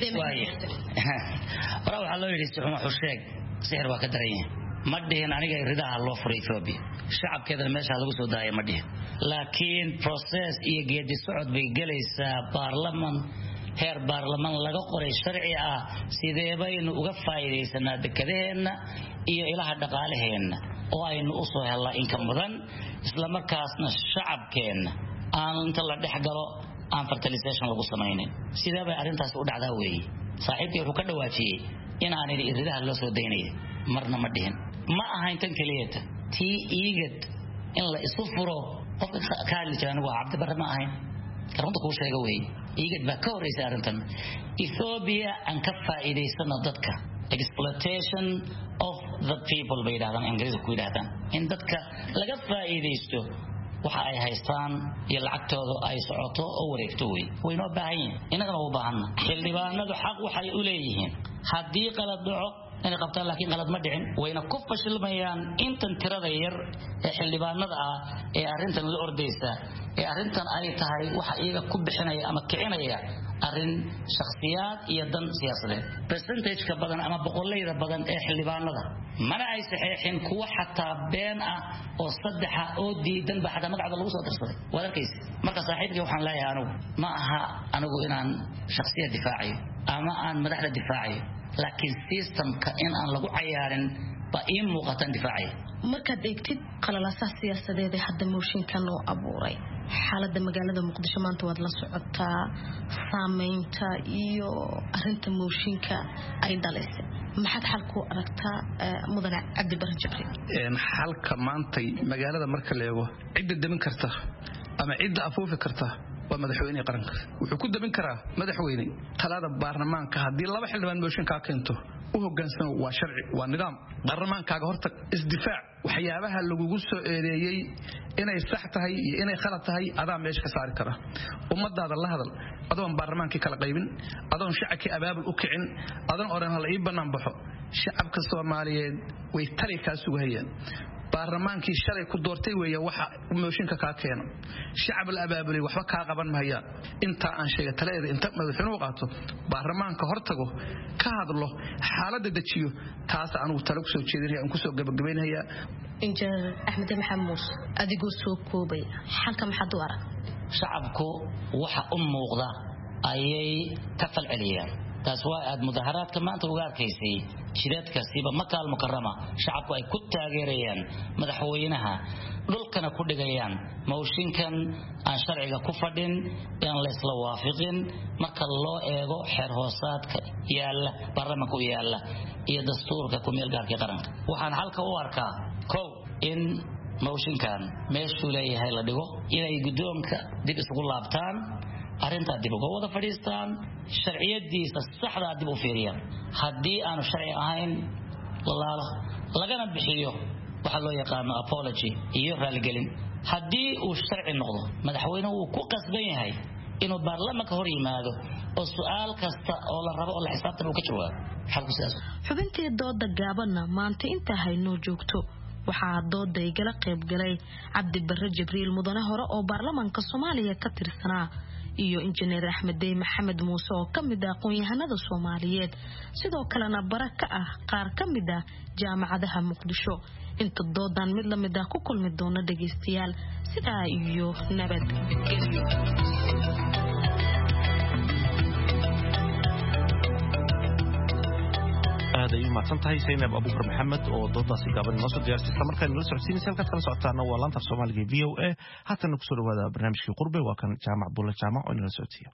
wara waxa loo yiri si xuma xusheeg sixir waa ka daran yahay ma dhihin aniga ridaha loo furay Ethiopia shacabkeedana meesha lagu soo daayay ma dhihin laakiin process iyo geedi socod bay galaysaa baarlamaan heer baarlamaan laga qoray sharci ah sidee baynu uga faa'iideysanaa dekedeena iyo ilaha dhaqaalaheena oo aynu u soo helnaa in ka mudan isla markaasna shacabkeena aan inta la dhaxgalo aan fertilization lagu sameeynin sidee bay arintaas u dhacdaa weey saaxiibkii wuxuu ka dhawaajiyay in aan ridaha loo soo daynay marna ma dhihin ma ahayn tan kaliyeeta tii iigad in la isu furo qofka ka hadli jiraan waa Cabdi Barre ma ahayn karanta ku sheega weey iigad ba ka horeysay arintan Ethiopia an ka faa'iideysana dadka exploitation of the people bay yiraahdaan Ingiriis ku yiraahdaan in dadka laga faa'iideysto waxa ay haystaan iyo lacagtooda ay socoto oo wareegto way wayna baahan inagana u baahan xildhibaanadu xaq waxay u leeyihiin hadii qalad dhaco inay qabtaan laakiin qalad ma dhicin wayna ku fashilmayaan intan tirada yar ee xildhibaanada ah ee arintan la ordaysa ee arintan ay tahay waxa iyaga ku bixinaya ama kicinaya arin shakhsiyaad iyo dan siyaasadeed percentage ka badan ama boqolleyda badan ee xildhibaanada mana ay saxeexin kuwa xataa been ah oo saddexa oo diidan ba xataa magacada lagu soo darsaday wadarkays marka saaxiibkii waxaan leeyahay anigu ma aha anigu inaan shakhsiyad difaaciyo ama aan madaxda difaaciyo laakiin systemka in aan lagu cayaarin ba in muuqatan difaaciyo markaad eegtid qalalasaha siyaasadeed ee hadda mooshinkan oo abuuray xaaladda magaalada Muqdisho maanta waad la socotaa saameynta iyo arinta mooshinka ay dhalisay maxaad xalku aragtaa mudane Cabdi Barre Jibriil een xalka maanta magaalada marka la eego cid damin karta ama cid afoofi karta waa madaxweynaha qaranka wuxuu ku damin karaa madaxweyne talada baarlamaanka hadii laba xildhibaan mooshin ka keento u hoggaansan waa sharci waa nidaam baarlamaankaaga horta isdifaac waxyaabaha lagu soo eedeeyay inay sax tahay iyo inay khalad tahay adaa meesha ka saari kara ummadaada la hadal adoon baarlamaankii kala qaybin adoon shacabkii abaabul u kicin adoon oran hal ii banaan baxo shacabka Soomaaliyeed way tari ka sugayaan baarlamaankii shalay ku doortay weeye waxa mooshinka ka keeno shacab la abaabulay waxba ka qaban mahayaan inta aan sheegay taleeda inta madaxweynuhu qaato baarlamaanka hortago ka hadlo xaaladda dajiyo taas aanu talo ku soo jeedinaya aan ku soo gabagabeynaya injineer Axmed Maxamuud adigoo soo koobay xalka maxad u arag shacabku waxa u muuqda ayay ka falceliyaan taas waa aad mudaharaadka maanta uga arkaysay jidadka siba Makal Mukarrama shacabku ay ku taageerayaan madaxweynaha dhulkana ku dhigayaan mooshinkan aan sharciga ku fadhin in la isla waafaqin marka loo eego xeer hoosaadka yaala baarlamaanka yaala iyo dastuurka ku meel gaarka qaranka waxaan halka u arkaa kow in mooshinkan meeshuu leeyahay la dhigo inay gudoonka dib isugu laabtaan arinta dib uga wada fadhiistaan sharciyadiisa saxda dib u fiiriyaan hadii aanu sharci ahayn walaalo lagana bixiyo waxa loo yaqaan apology iyo raaligelin hadii uu sharci noqdo madaxweynuhu uu ku qasban yahay inuu baarlamaanka hor yimaado oo su'aal kasta oo la rabo oo la xisaabtan uu ka jawaabo xalku sidaas xubintii dooda gaabanna maanta inta hayno joogto waxaa dooda igala qayb galay Cabdi Barre Jibriil mudane hore oo baarlamaanka Soomaaliya ka tirsanaa iyo injineer Axmed Dey Maxamed Muuse oo kamid ah aqoon-yahanada Soomaaliyeed sidoo kalena bara ka ah qaar kamid ah jaamacadaha Muqdisho inta doodan mid la mid ah ku kulmi doona dhageystayaal sidaa iyo nabadgelyo هذا يوم تنتهي سينب أبو بكر محمد وضد سيقابل النصر ديار سيستمر كان نلسع سيني سيالك كان سعطانا والانتا في سومالي في او اي حتى نكسر هذا برنامج في قربة وكان جامع عبد الله جامع ونلسع سيا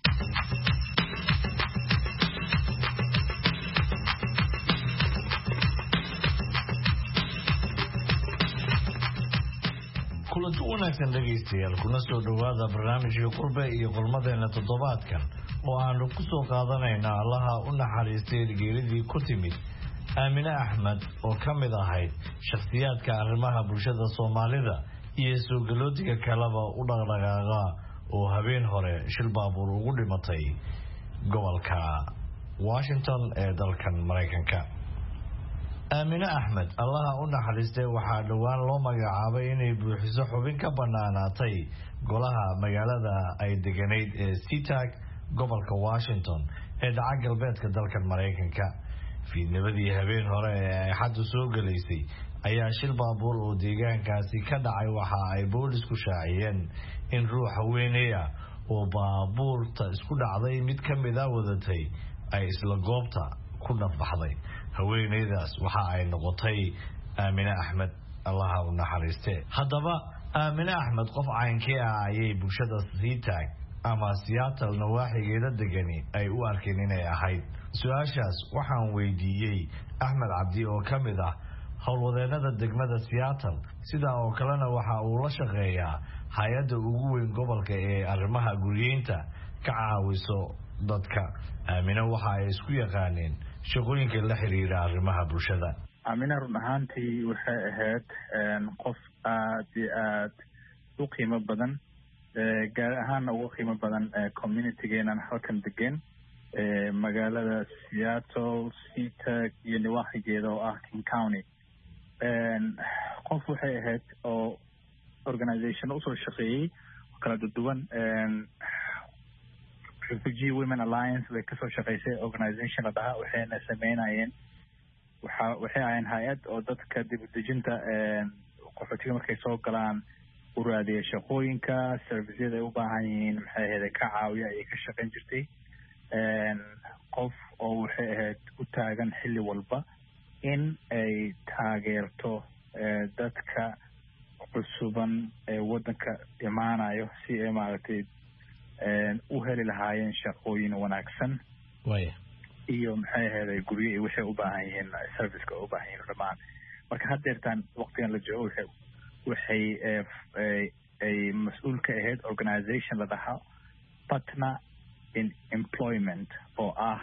kulanti wanaagsan dhageystayaal kuna soo dhawaada barnaamijka qurbe iyo qolmadeena toddobaadkan oo aanu ku soo qaadanayna allaha u naxariistay geeridii ku timid Aamina Axmed oo ka mid ahayd shakhsiyaadka arrimaha bulshada Soomaalida iyo soo galootiga kalaba u dhaqdhaqaaqa oo habeen hore shil baabuur ugu dhimatay gobolka Washington ee dalkan Mareykanka Aamina Axmed allaha u naxariistay waxaa dhawaan loo magacaabay inay buuxiso xubin ka banaanaatay golaha magaalada ay deganeyd ee Seatag gobolka Washington ee dhaca galbeedka dalkan Mareykanka fiidnimada habeen hore ee ay xad soo galeysay ayaa shil baabuur oo deegaankaasi ka dhacay waxa ay boolisku shaaciyeen in ruux haweeneya oo baabuurta isku dhacday mid ka mid ah wadatay ay isla goobta ku nafbaxday haweeneydaas waxa ay noqotay Aamina Axmed allaha u naxariistay haddaba Aamina Axmed qof caankii ah ayay bulshada Seatag ama Seattle nawaaxigeeda degani ay u arkeen inay ahayd su'aashaas waxaan weydiiyey Axmed Cabdi oo ka mid ah howlwadeenada degmada Seattle sida oo kalena waxa uu la shaqeeyaa hay'adda ugu weyn gobolka ee arrimaha guryeynta ka caawiso dadka Aamina waxa ay isku yaqaaneen shaqooyinka la xiriira arrimaha bulshada Aamina run ahaantii waxay ahayd qof aad iyo aad u qiimo badan gaar ahaan ugu qiimo badan community-geena halkan degan magaalada Seattle Seatag iyo nawaaxigeeda oo ah King County qof waxay ahayd oo organization usoo shaqeeyey kala duwan Refugee Women Alliance way kasoo shaqeysay organization la dhahaa waxayna sameynayeen waxa waxay ahayn hay'ad oo dadka dib u dejinta qaxootiga markay soo galaan u raadiya shaqooyinka serviceyada ay u baahan yihiin maxay ahayd ka caawiya ay ka shaqeyn jirtay qof oo waxay ahayd u taagan xilli walba in ay taageerto dadka cusuban ee wadanka imaanayo si ay maaragtay u heli lahaayeen shaqooyin wanaagsan way iyo maxay ahayd guryo iyo waxay u baahan yihiin serviceka u baahan yihiin dhamaan marka haddeertan waqtigan la joogo waxay waxay ay mas'uul ka ahayd organization la dhahaa partner in employment oo ah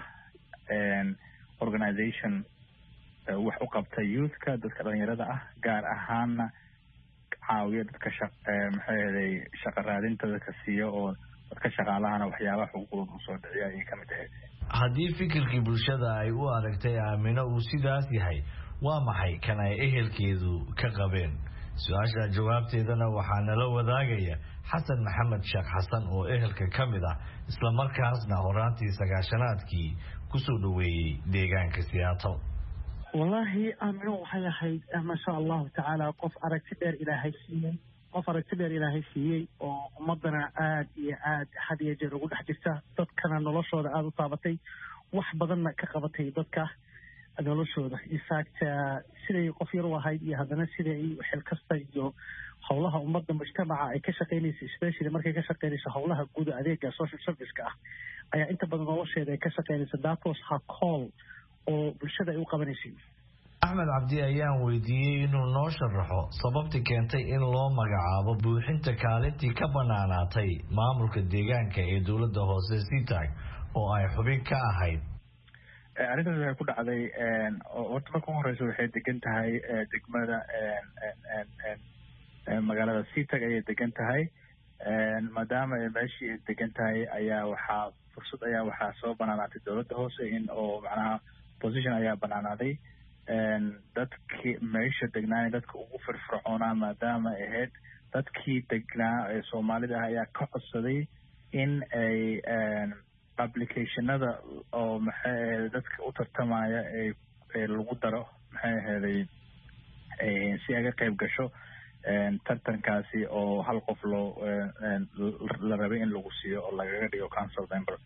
organization wax u qabta youthka dadka dhalinyarada ah gaar ahaana caawiya dadka maxay ahayd shaqo raadinta dadka siiyo oo dadka shaqaalahana waxyaabaha xuquuqdooda usoo dhiciya ay ka mid ahayd haddii fikirkii bulshada ay u aragtay Aamina uu sidaas yahay waa maxay kan ay ehelkeedu ka qabeen su-aasha jawaabteedana waxaa nala wadaagaya xasan maxamed sheekh xasan oo ehelka ka mid ah isla markaasna horaantii sagaashanaadkii kusoo dhaweeyey deegaanka Seattle wallahi Aamina waxay ahayd masha allahu tacaala qof aragti dheer ilaahay siiyey qof aragti dheer ilaahay siiyey oo ummadana aad iyo aad had iyo jeer ugu dhex jirta dadkana noloshooda aad u taabatay wax badanna ka qabatay dadka noloshooda isaagta siday qof yar u ahayd iyo haddana siday xil kasta iyo howlaha ummadda mujtamaca ay ka shaqeynayso especially markay ka shaqeynayso howlaha guud adeega social service-ka ah ayaa inta badan nolosheeda ay ka shaqeynayso that was her call oo bulshada ay u qabanaysay Axmed Cabdi ayaan weydiiyey inuu noo sharaxo sababta keentay in loo magacaabo buuxinta kaalintii ka banaanaatay maamulka deegaanka ee dowladda hoose Seatag oo ay xubin ka ahayd arrintaas waxay ku dhacday horta marka ugu horeysa waxay degan tahay degmada magaalada Seatag ayay degan tahay maadaama ay meeshii ay degan tahay ayaa waxaa fursad ayaa waxaa soo banaanaatay dowladda hoose in oo macnaha position ayaa banaanaaday dadkii meesha degnaa dadka ugu firfircoonaa maadaama ahayd dadkii degnaa ee soomaalida ah ayaa ka codsaday in ay applicationada oo maxay ahayd dadka u tartamaya ee lagu daro maxay ahaday si aga qayb gasho tartankaasi oo hal qof loo la rabay in lagu siiyo oo lagaga dhigo council member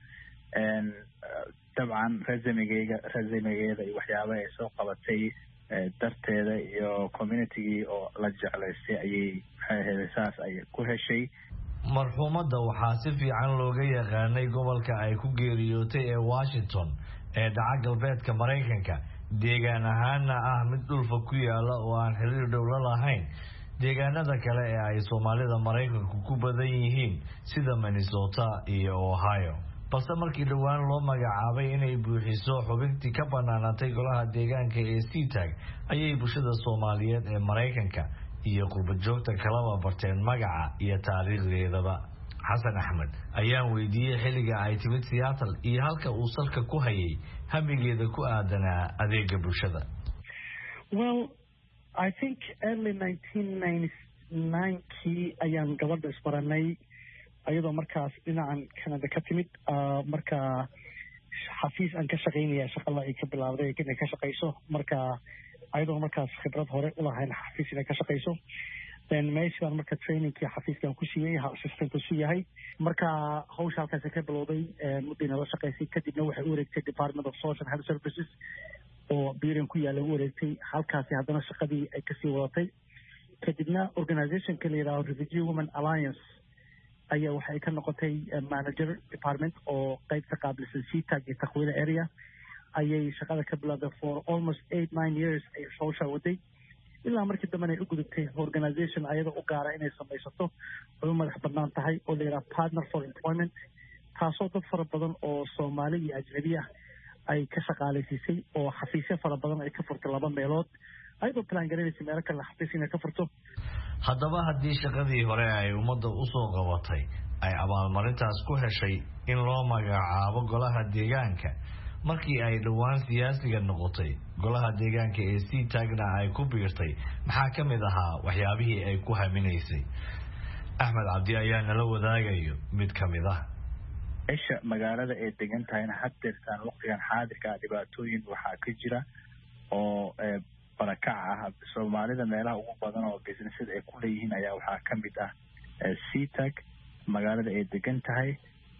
dabcan resumegeega resumegeeda iyo waxyaabaha ay soo qabatay darteeda iyo communitygii oo la jeclaystay ayay maxay ahayd saas ay ku heshay marxuumadda waxaa si fiican looga yaqaanay gobolka ay ku geeriyootay ee Washington ee dhaca galbeedka Mareykanka deegaan ahaana ah mid dhulfa ku yaala oo aan xiriir dhow la lahayn deegaanada kale ee ay Soomaalida Mareykanku ku badan yihiin sida Minnesota iyo Ohio balse markii dhawaan loo magacaabay inay buuxiso xubintii ka banaanatay golaha deegaanka ee Seatag ayay bulshada Soomaaliyeed ee Mareykanka iyo qurba joogta kalaba barteen magaca iyo taariikhdeedaba Xasan Axmed ayaan weydiiyay xilliga ay timid Seattle iyo halka uu salka ku hayay hamigeeda ku aadanaa adeega bulshada. Well, I think early nineteen ninety-nine kii ayaan gabadha isbaranay ayadoo markaas dhinacan Canada ka timid marka xafiis aan ka shaqeynaya shaqada ay ka bilaawday inay ka shaqeyso marka ayadoo markaas khibrad hore u lahayn xafiis inay ka shaqeyso then meeshaan marka trainingkii xafiiskan ku siiyay assistant ku siiyay marka hawsha halkaas ka bilowday muddo la shaqeysay kadibna waxay u wareegtay Department of Social Health Services oo biiran ku yaala u wareegtay halkaas haddana shaqadii ay ka sii wadatay kadibna organization ka leeyahay Refugee Women Alliance ayaa waxay ka noqotay manager department oo qaybta qaabilsan Seatag iyo Takhwida area ayay shaqada ka bilowday for almost eight nine years ay social waday ilaa markii dambe ay u gudubtay organization ayada u gaara inay samaysato oo madax bannaan tahay oo la yiraahdo Partner for Employment taasoo dad fara badan oo Soomaali iyo ajnabi ah ay ka shaqaaleysiisay oo xafiisyo fara badan ay ka furtay laba meelood ayadoo plan gareysay meel kale xafiis inay ka furto haddaba haddii shaqadii hore ay ummadda u soo qabatay ay abaalmarintaas ku heshay in loo magacaabo golaha deegaanka markii ay dhawaan siyaasiga noqotay golaha deegaanka ee Seatagna ay ku biirtay maxaa ka mid ahaa waxyaabihii ay ku haminaysay Axmed Cabdi ayaa nala wadaagayo mid ka mid ah isha magaalada ee degan tahayna haddeertaan waqtigan xaadirka dhibaatooyin waxaa ka jira oo barakac ah Soomaalida meelaha ugu badan oo businesses ay ku leeyihiin ayaa waxaa ka mid ah Seatag magaalada ay degan tahay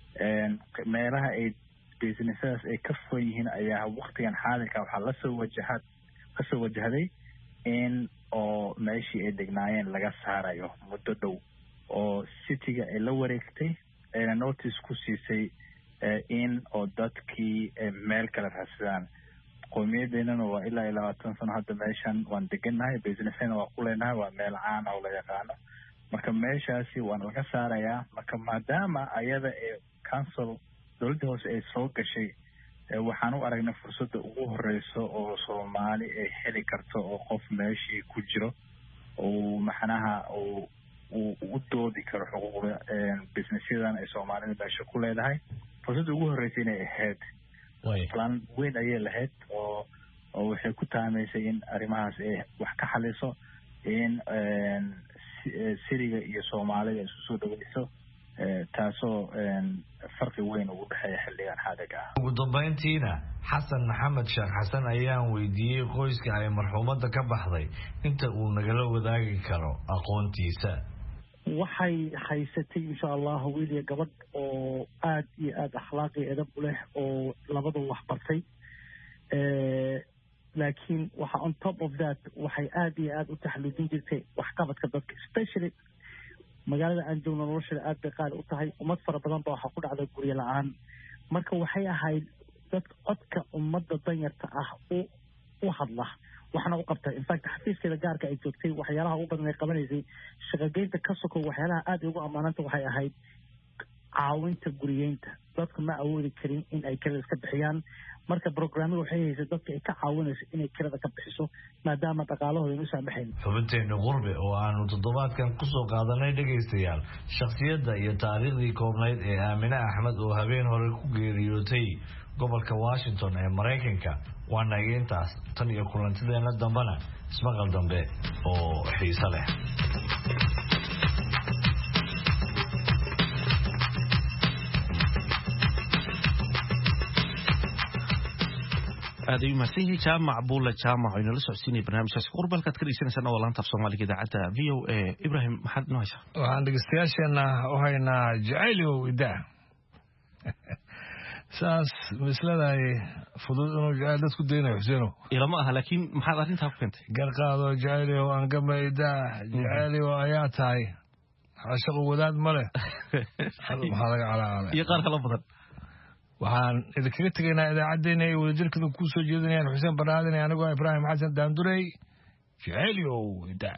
meelaha ay businesses ay ka furan yihiin ayaa waqtigan xaadirka waxaa la soo wajahad la soo wajahday in oo meeshii ay degnaayeen laga saarayo muddo dhow oo cityga ay la wareegtay ayna notice ku siisay in oo dadkii meel kala raadsadaan qowmiyadeennana waa ilaa iyo labaatan sano hadda meeshan waan degannahay businessna waa ku leenahay waa meel caan oo la yaqaano marka meeshaasi waan laga saarayaa marka maadaama ayada ee council dowladda hoose ay soo gashay waxaan u aragnay fursadda ugu horeyso oo Soomaali ay heli karto oo qof meeshii ku jiro oo maxanaha oo uu u doodi karo xuquuqda businessyadan ay Soomaalida meesha ku leedahay fursadda ugu horeysa inay ahayd plan weyn ayay lahayd oo oo waxay ku taamaysay in arrimahaas ay wax ka xaliso in siriga iyo Soomaalida isu soo dhaweyso taasoo farqi weyn ugu dhaxeeya xilligan xaadirka ah ugu dambeyntiina Xasan Maxamed Sheekh Xasan ayaan weydiiyay qoyska ay marxuumadda ka baxday inta uu nagala wadaagi karo aqoontiisa waxay haysatay insha Allah wiil iyo gabadh oo aad iyo aad akhlaaq iyo edeb u leh oo labadu wax bartay ee laakiin waxa on top of that waxay aad iyo aad u taxluudin jirtay wax qabadka dadka especially magaalada aan joogno nolosha aad bay qaali u tahay ummad fara badan baa waxa ku dhacda guryo la'aan marka waxay ahayd dad codka ummadda danyarta ah u u hadla waxna u qabtay in fact xafiiskeeda gaarka ay joogtay waxyaalaha ugu badan ay qabanaysay shaqageynta ka soko waxyaalaha aad ugu amaananta waxay ahayd caawinta guriyeynta dadku ma awoodi karin in ay kirada iska bixiyaan marka programmada waxay haysay dadka ay ka caawinayso inay kirada ka bixiso maadaama dhaqaalahooda inuu saamaxayn xubinteena qurbe oo aanu toddobaadkan ku soo qaadanay dhagaystayaal shakhsiyadda iyo taariikhdii koobnayd ee Aamina Axmed oo habeen hore ku geeriyootay gobolka Washington ee Mareykanka waa nageentaas tan iyo kulantideena dambana ismaqal dambe oo xiiso leh. هذه مسيحي جامع بولا جامع وين لسه سيني برنامج قرب الكتكر يسنى سنة ولا أنت في الصومال كده حتى في أو إبراهيم محمد نويسة وعندك استياشنا وهينا جعلي وإداء ساس مثل هذا فضول إنه جعل دتك دينا يحسنوا إلى ما لكن محل أنت كنت قال قاضي جعلي وأنقم إداء جعلي وآيات هاي عشق وداد مله هذا على على يقال كلام بدل waxaan idinkaga tegaynaa idaacadeena ay wadajirkada ku soo jeedinayaan Xuseen Barnaadin iyo anigu Ibraahim Xasan Daandurey jacaylo ida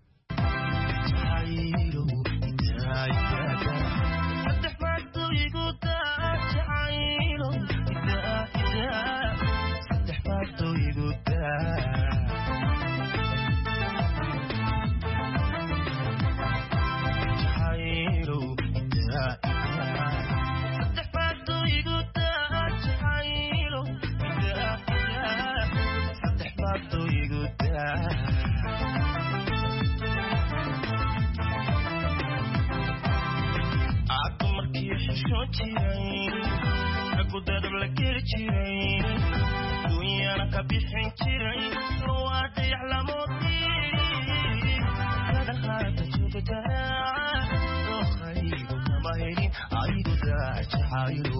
aku dadab la kiri jiray dunyana ka bixin jiray waada yaxlamoodi kada haata joogta oo khayru kama helin aygu daajaylo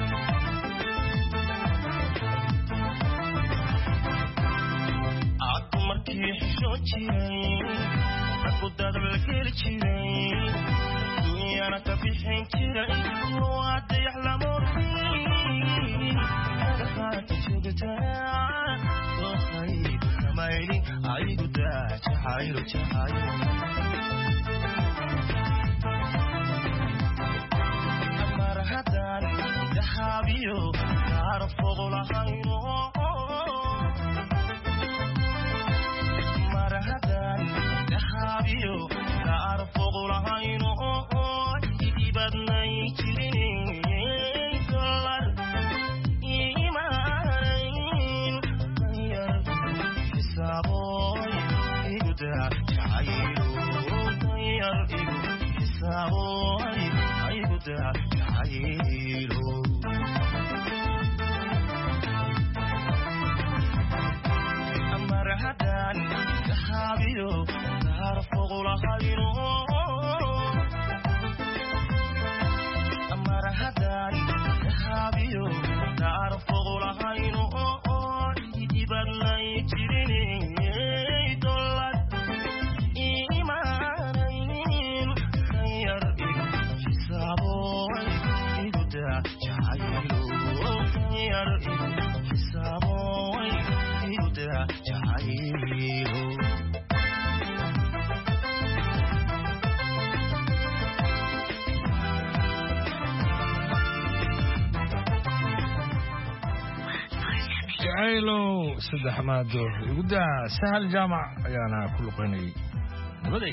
aku markii xisho jiray aku dadab la kiri jiray dunyana ka bixin jiray waada yaxlamoodi kada haata joogta oo khayru kama helin aygu daajaylo jahaylo amar hadan dahabiyo arfoq lahayno amar hadan dahabiyo arfoq lahayno ibadnay jirin dollar iimaan yar xisaaboy iguda jacaylo yar igu xisaaboy iguda jacaylo amar hadan dahabiyo arfoq lahayno hadan dahabiyo arfoq lahayno ibadnay jirin dollar iimaan yar igu xisaaboy iguda jacaylo yar igu xisaaboy iguda jacaylo jacaylo saddex maado iguda sahal jaamac ayaana ku luqeynayay nabaday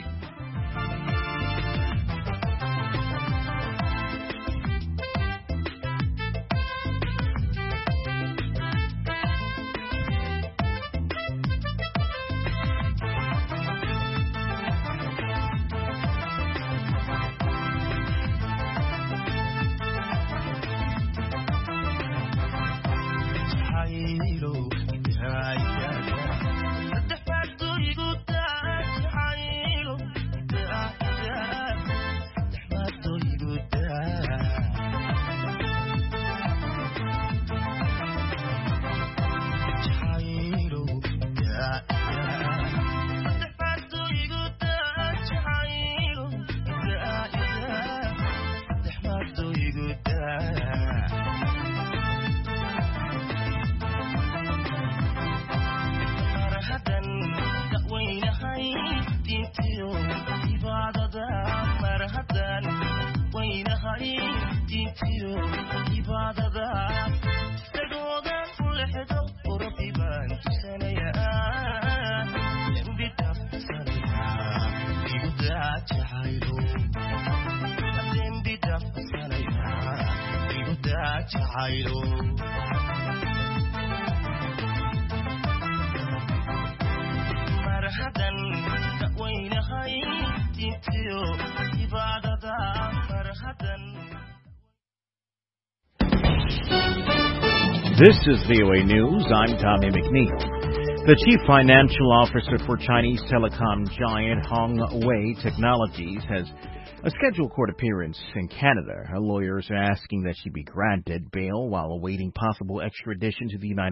jacaylo marhadan dawaynahay diintiyo cibaadada marhadan. This is V O A News. I'm Tommy McNeil. The chief financial officer for Chinese telecom giant Hongwei Technologies has a scheduled court appearance in Canada. Her lawyers are asking that she be granted bail while awaiting possible extradition to the United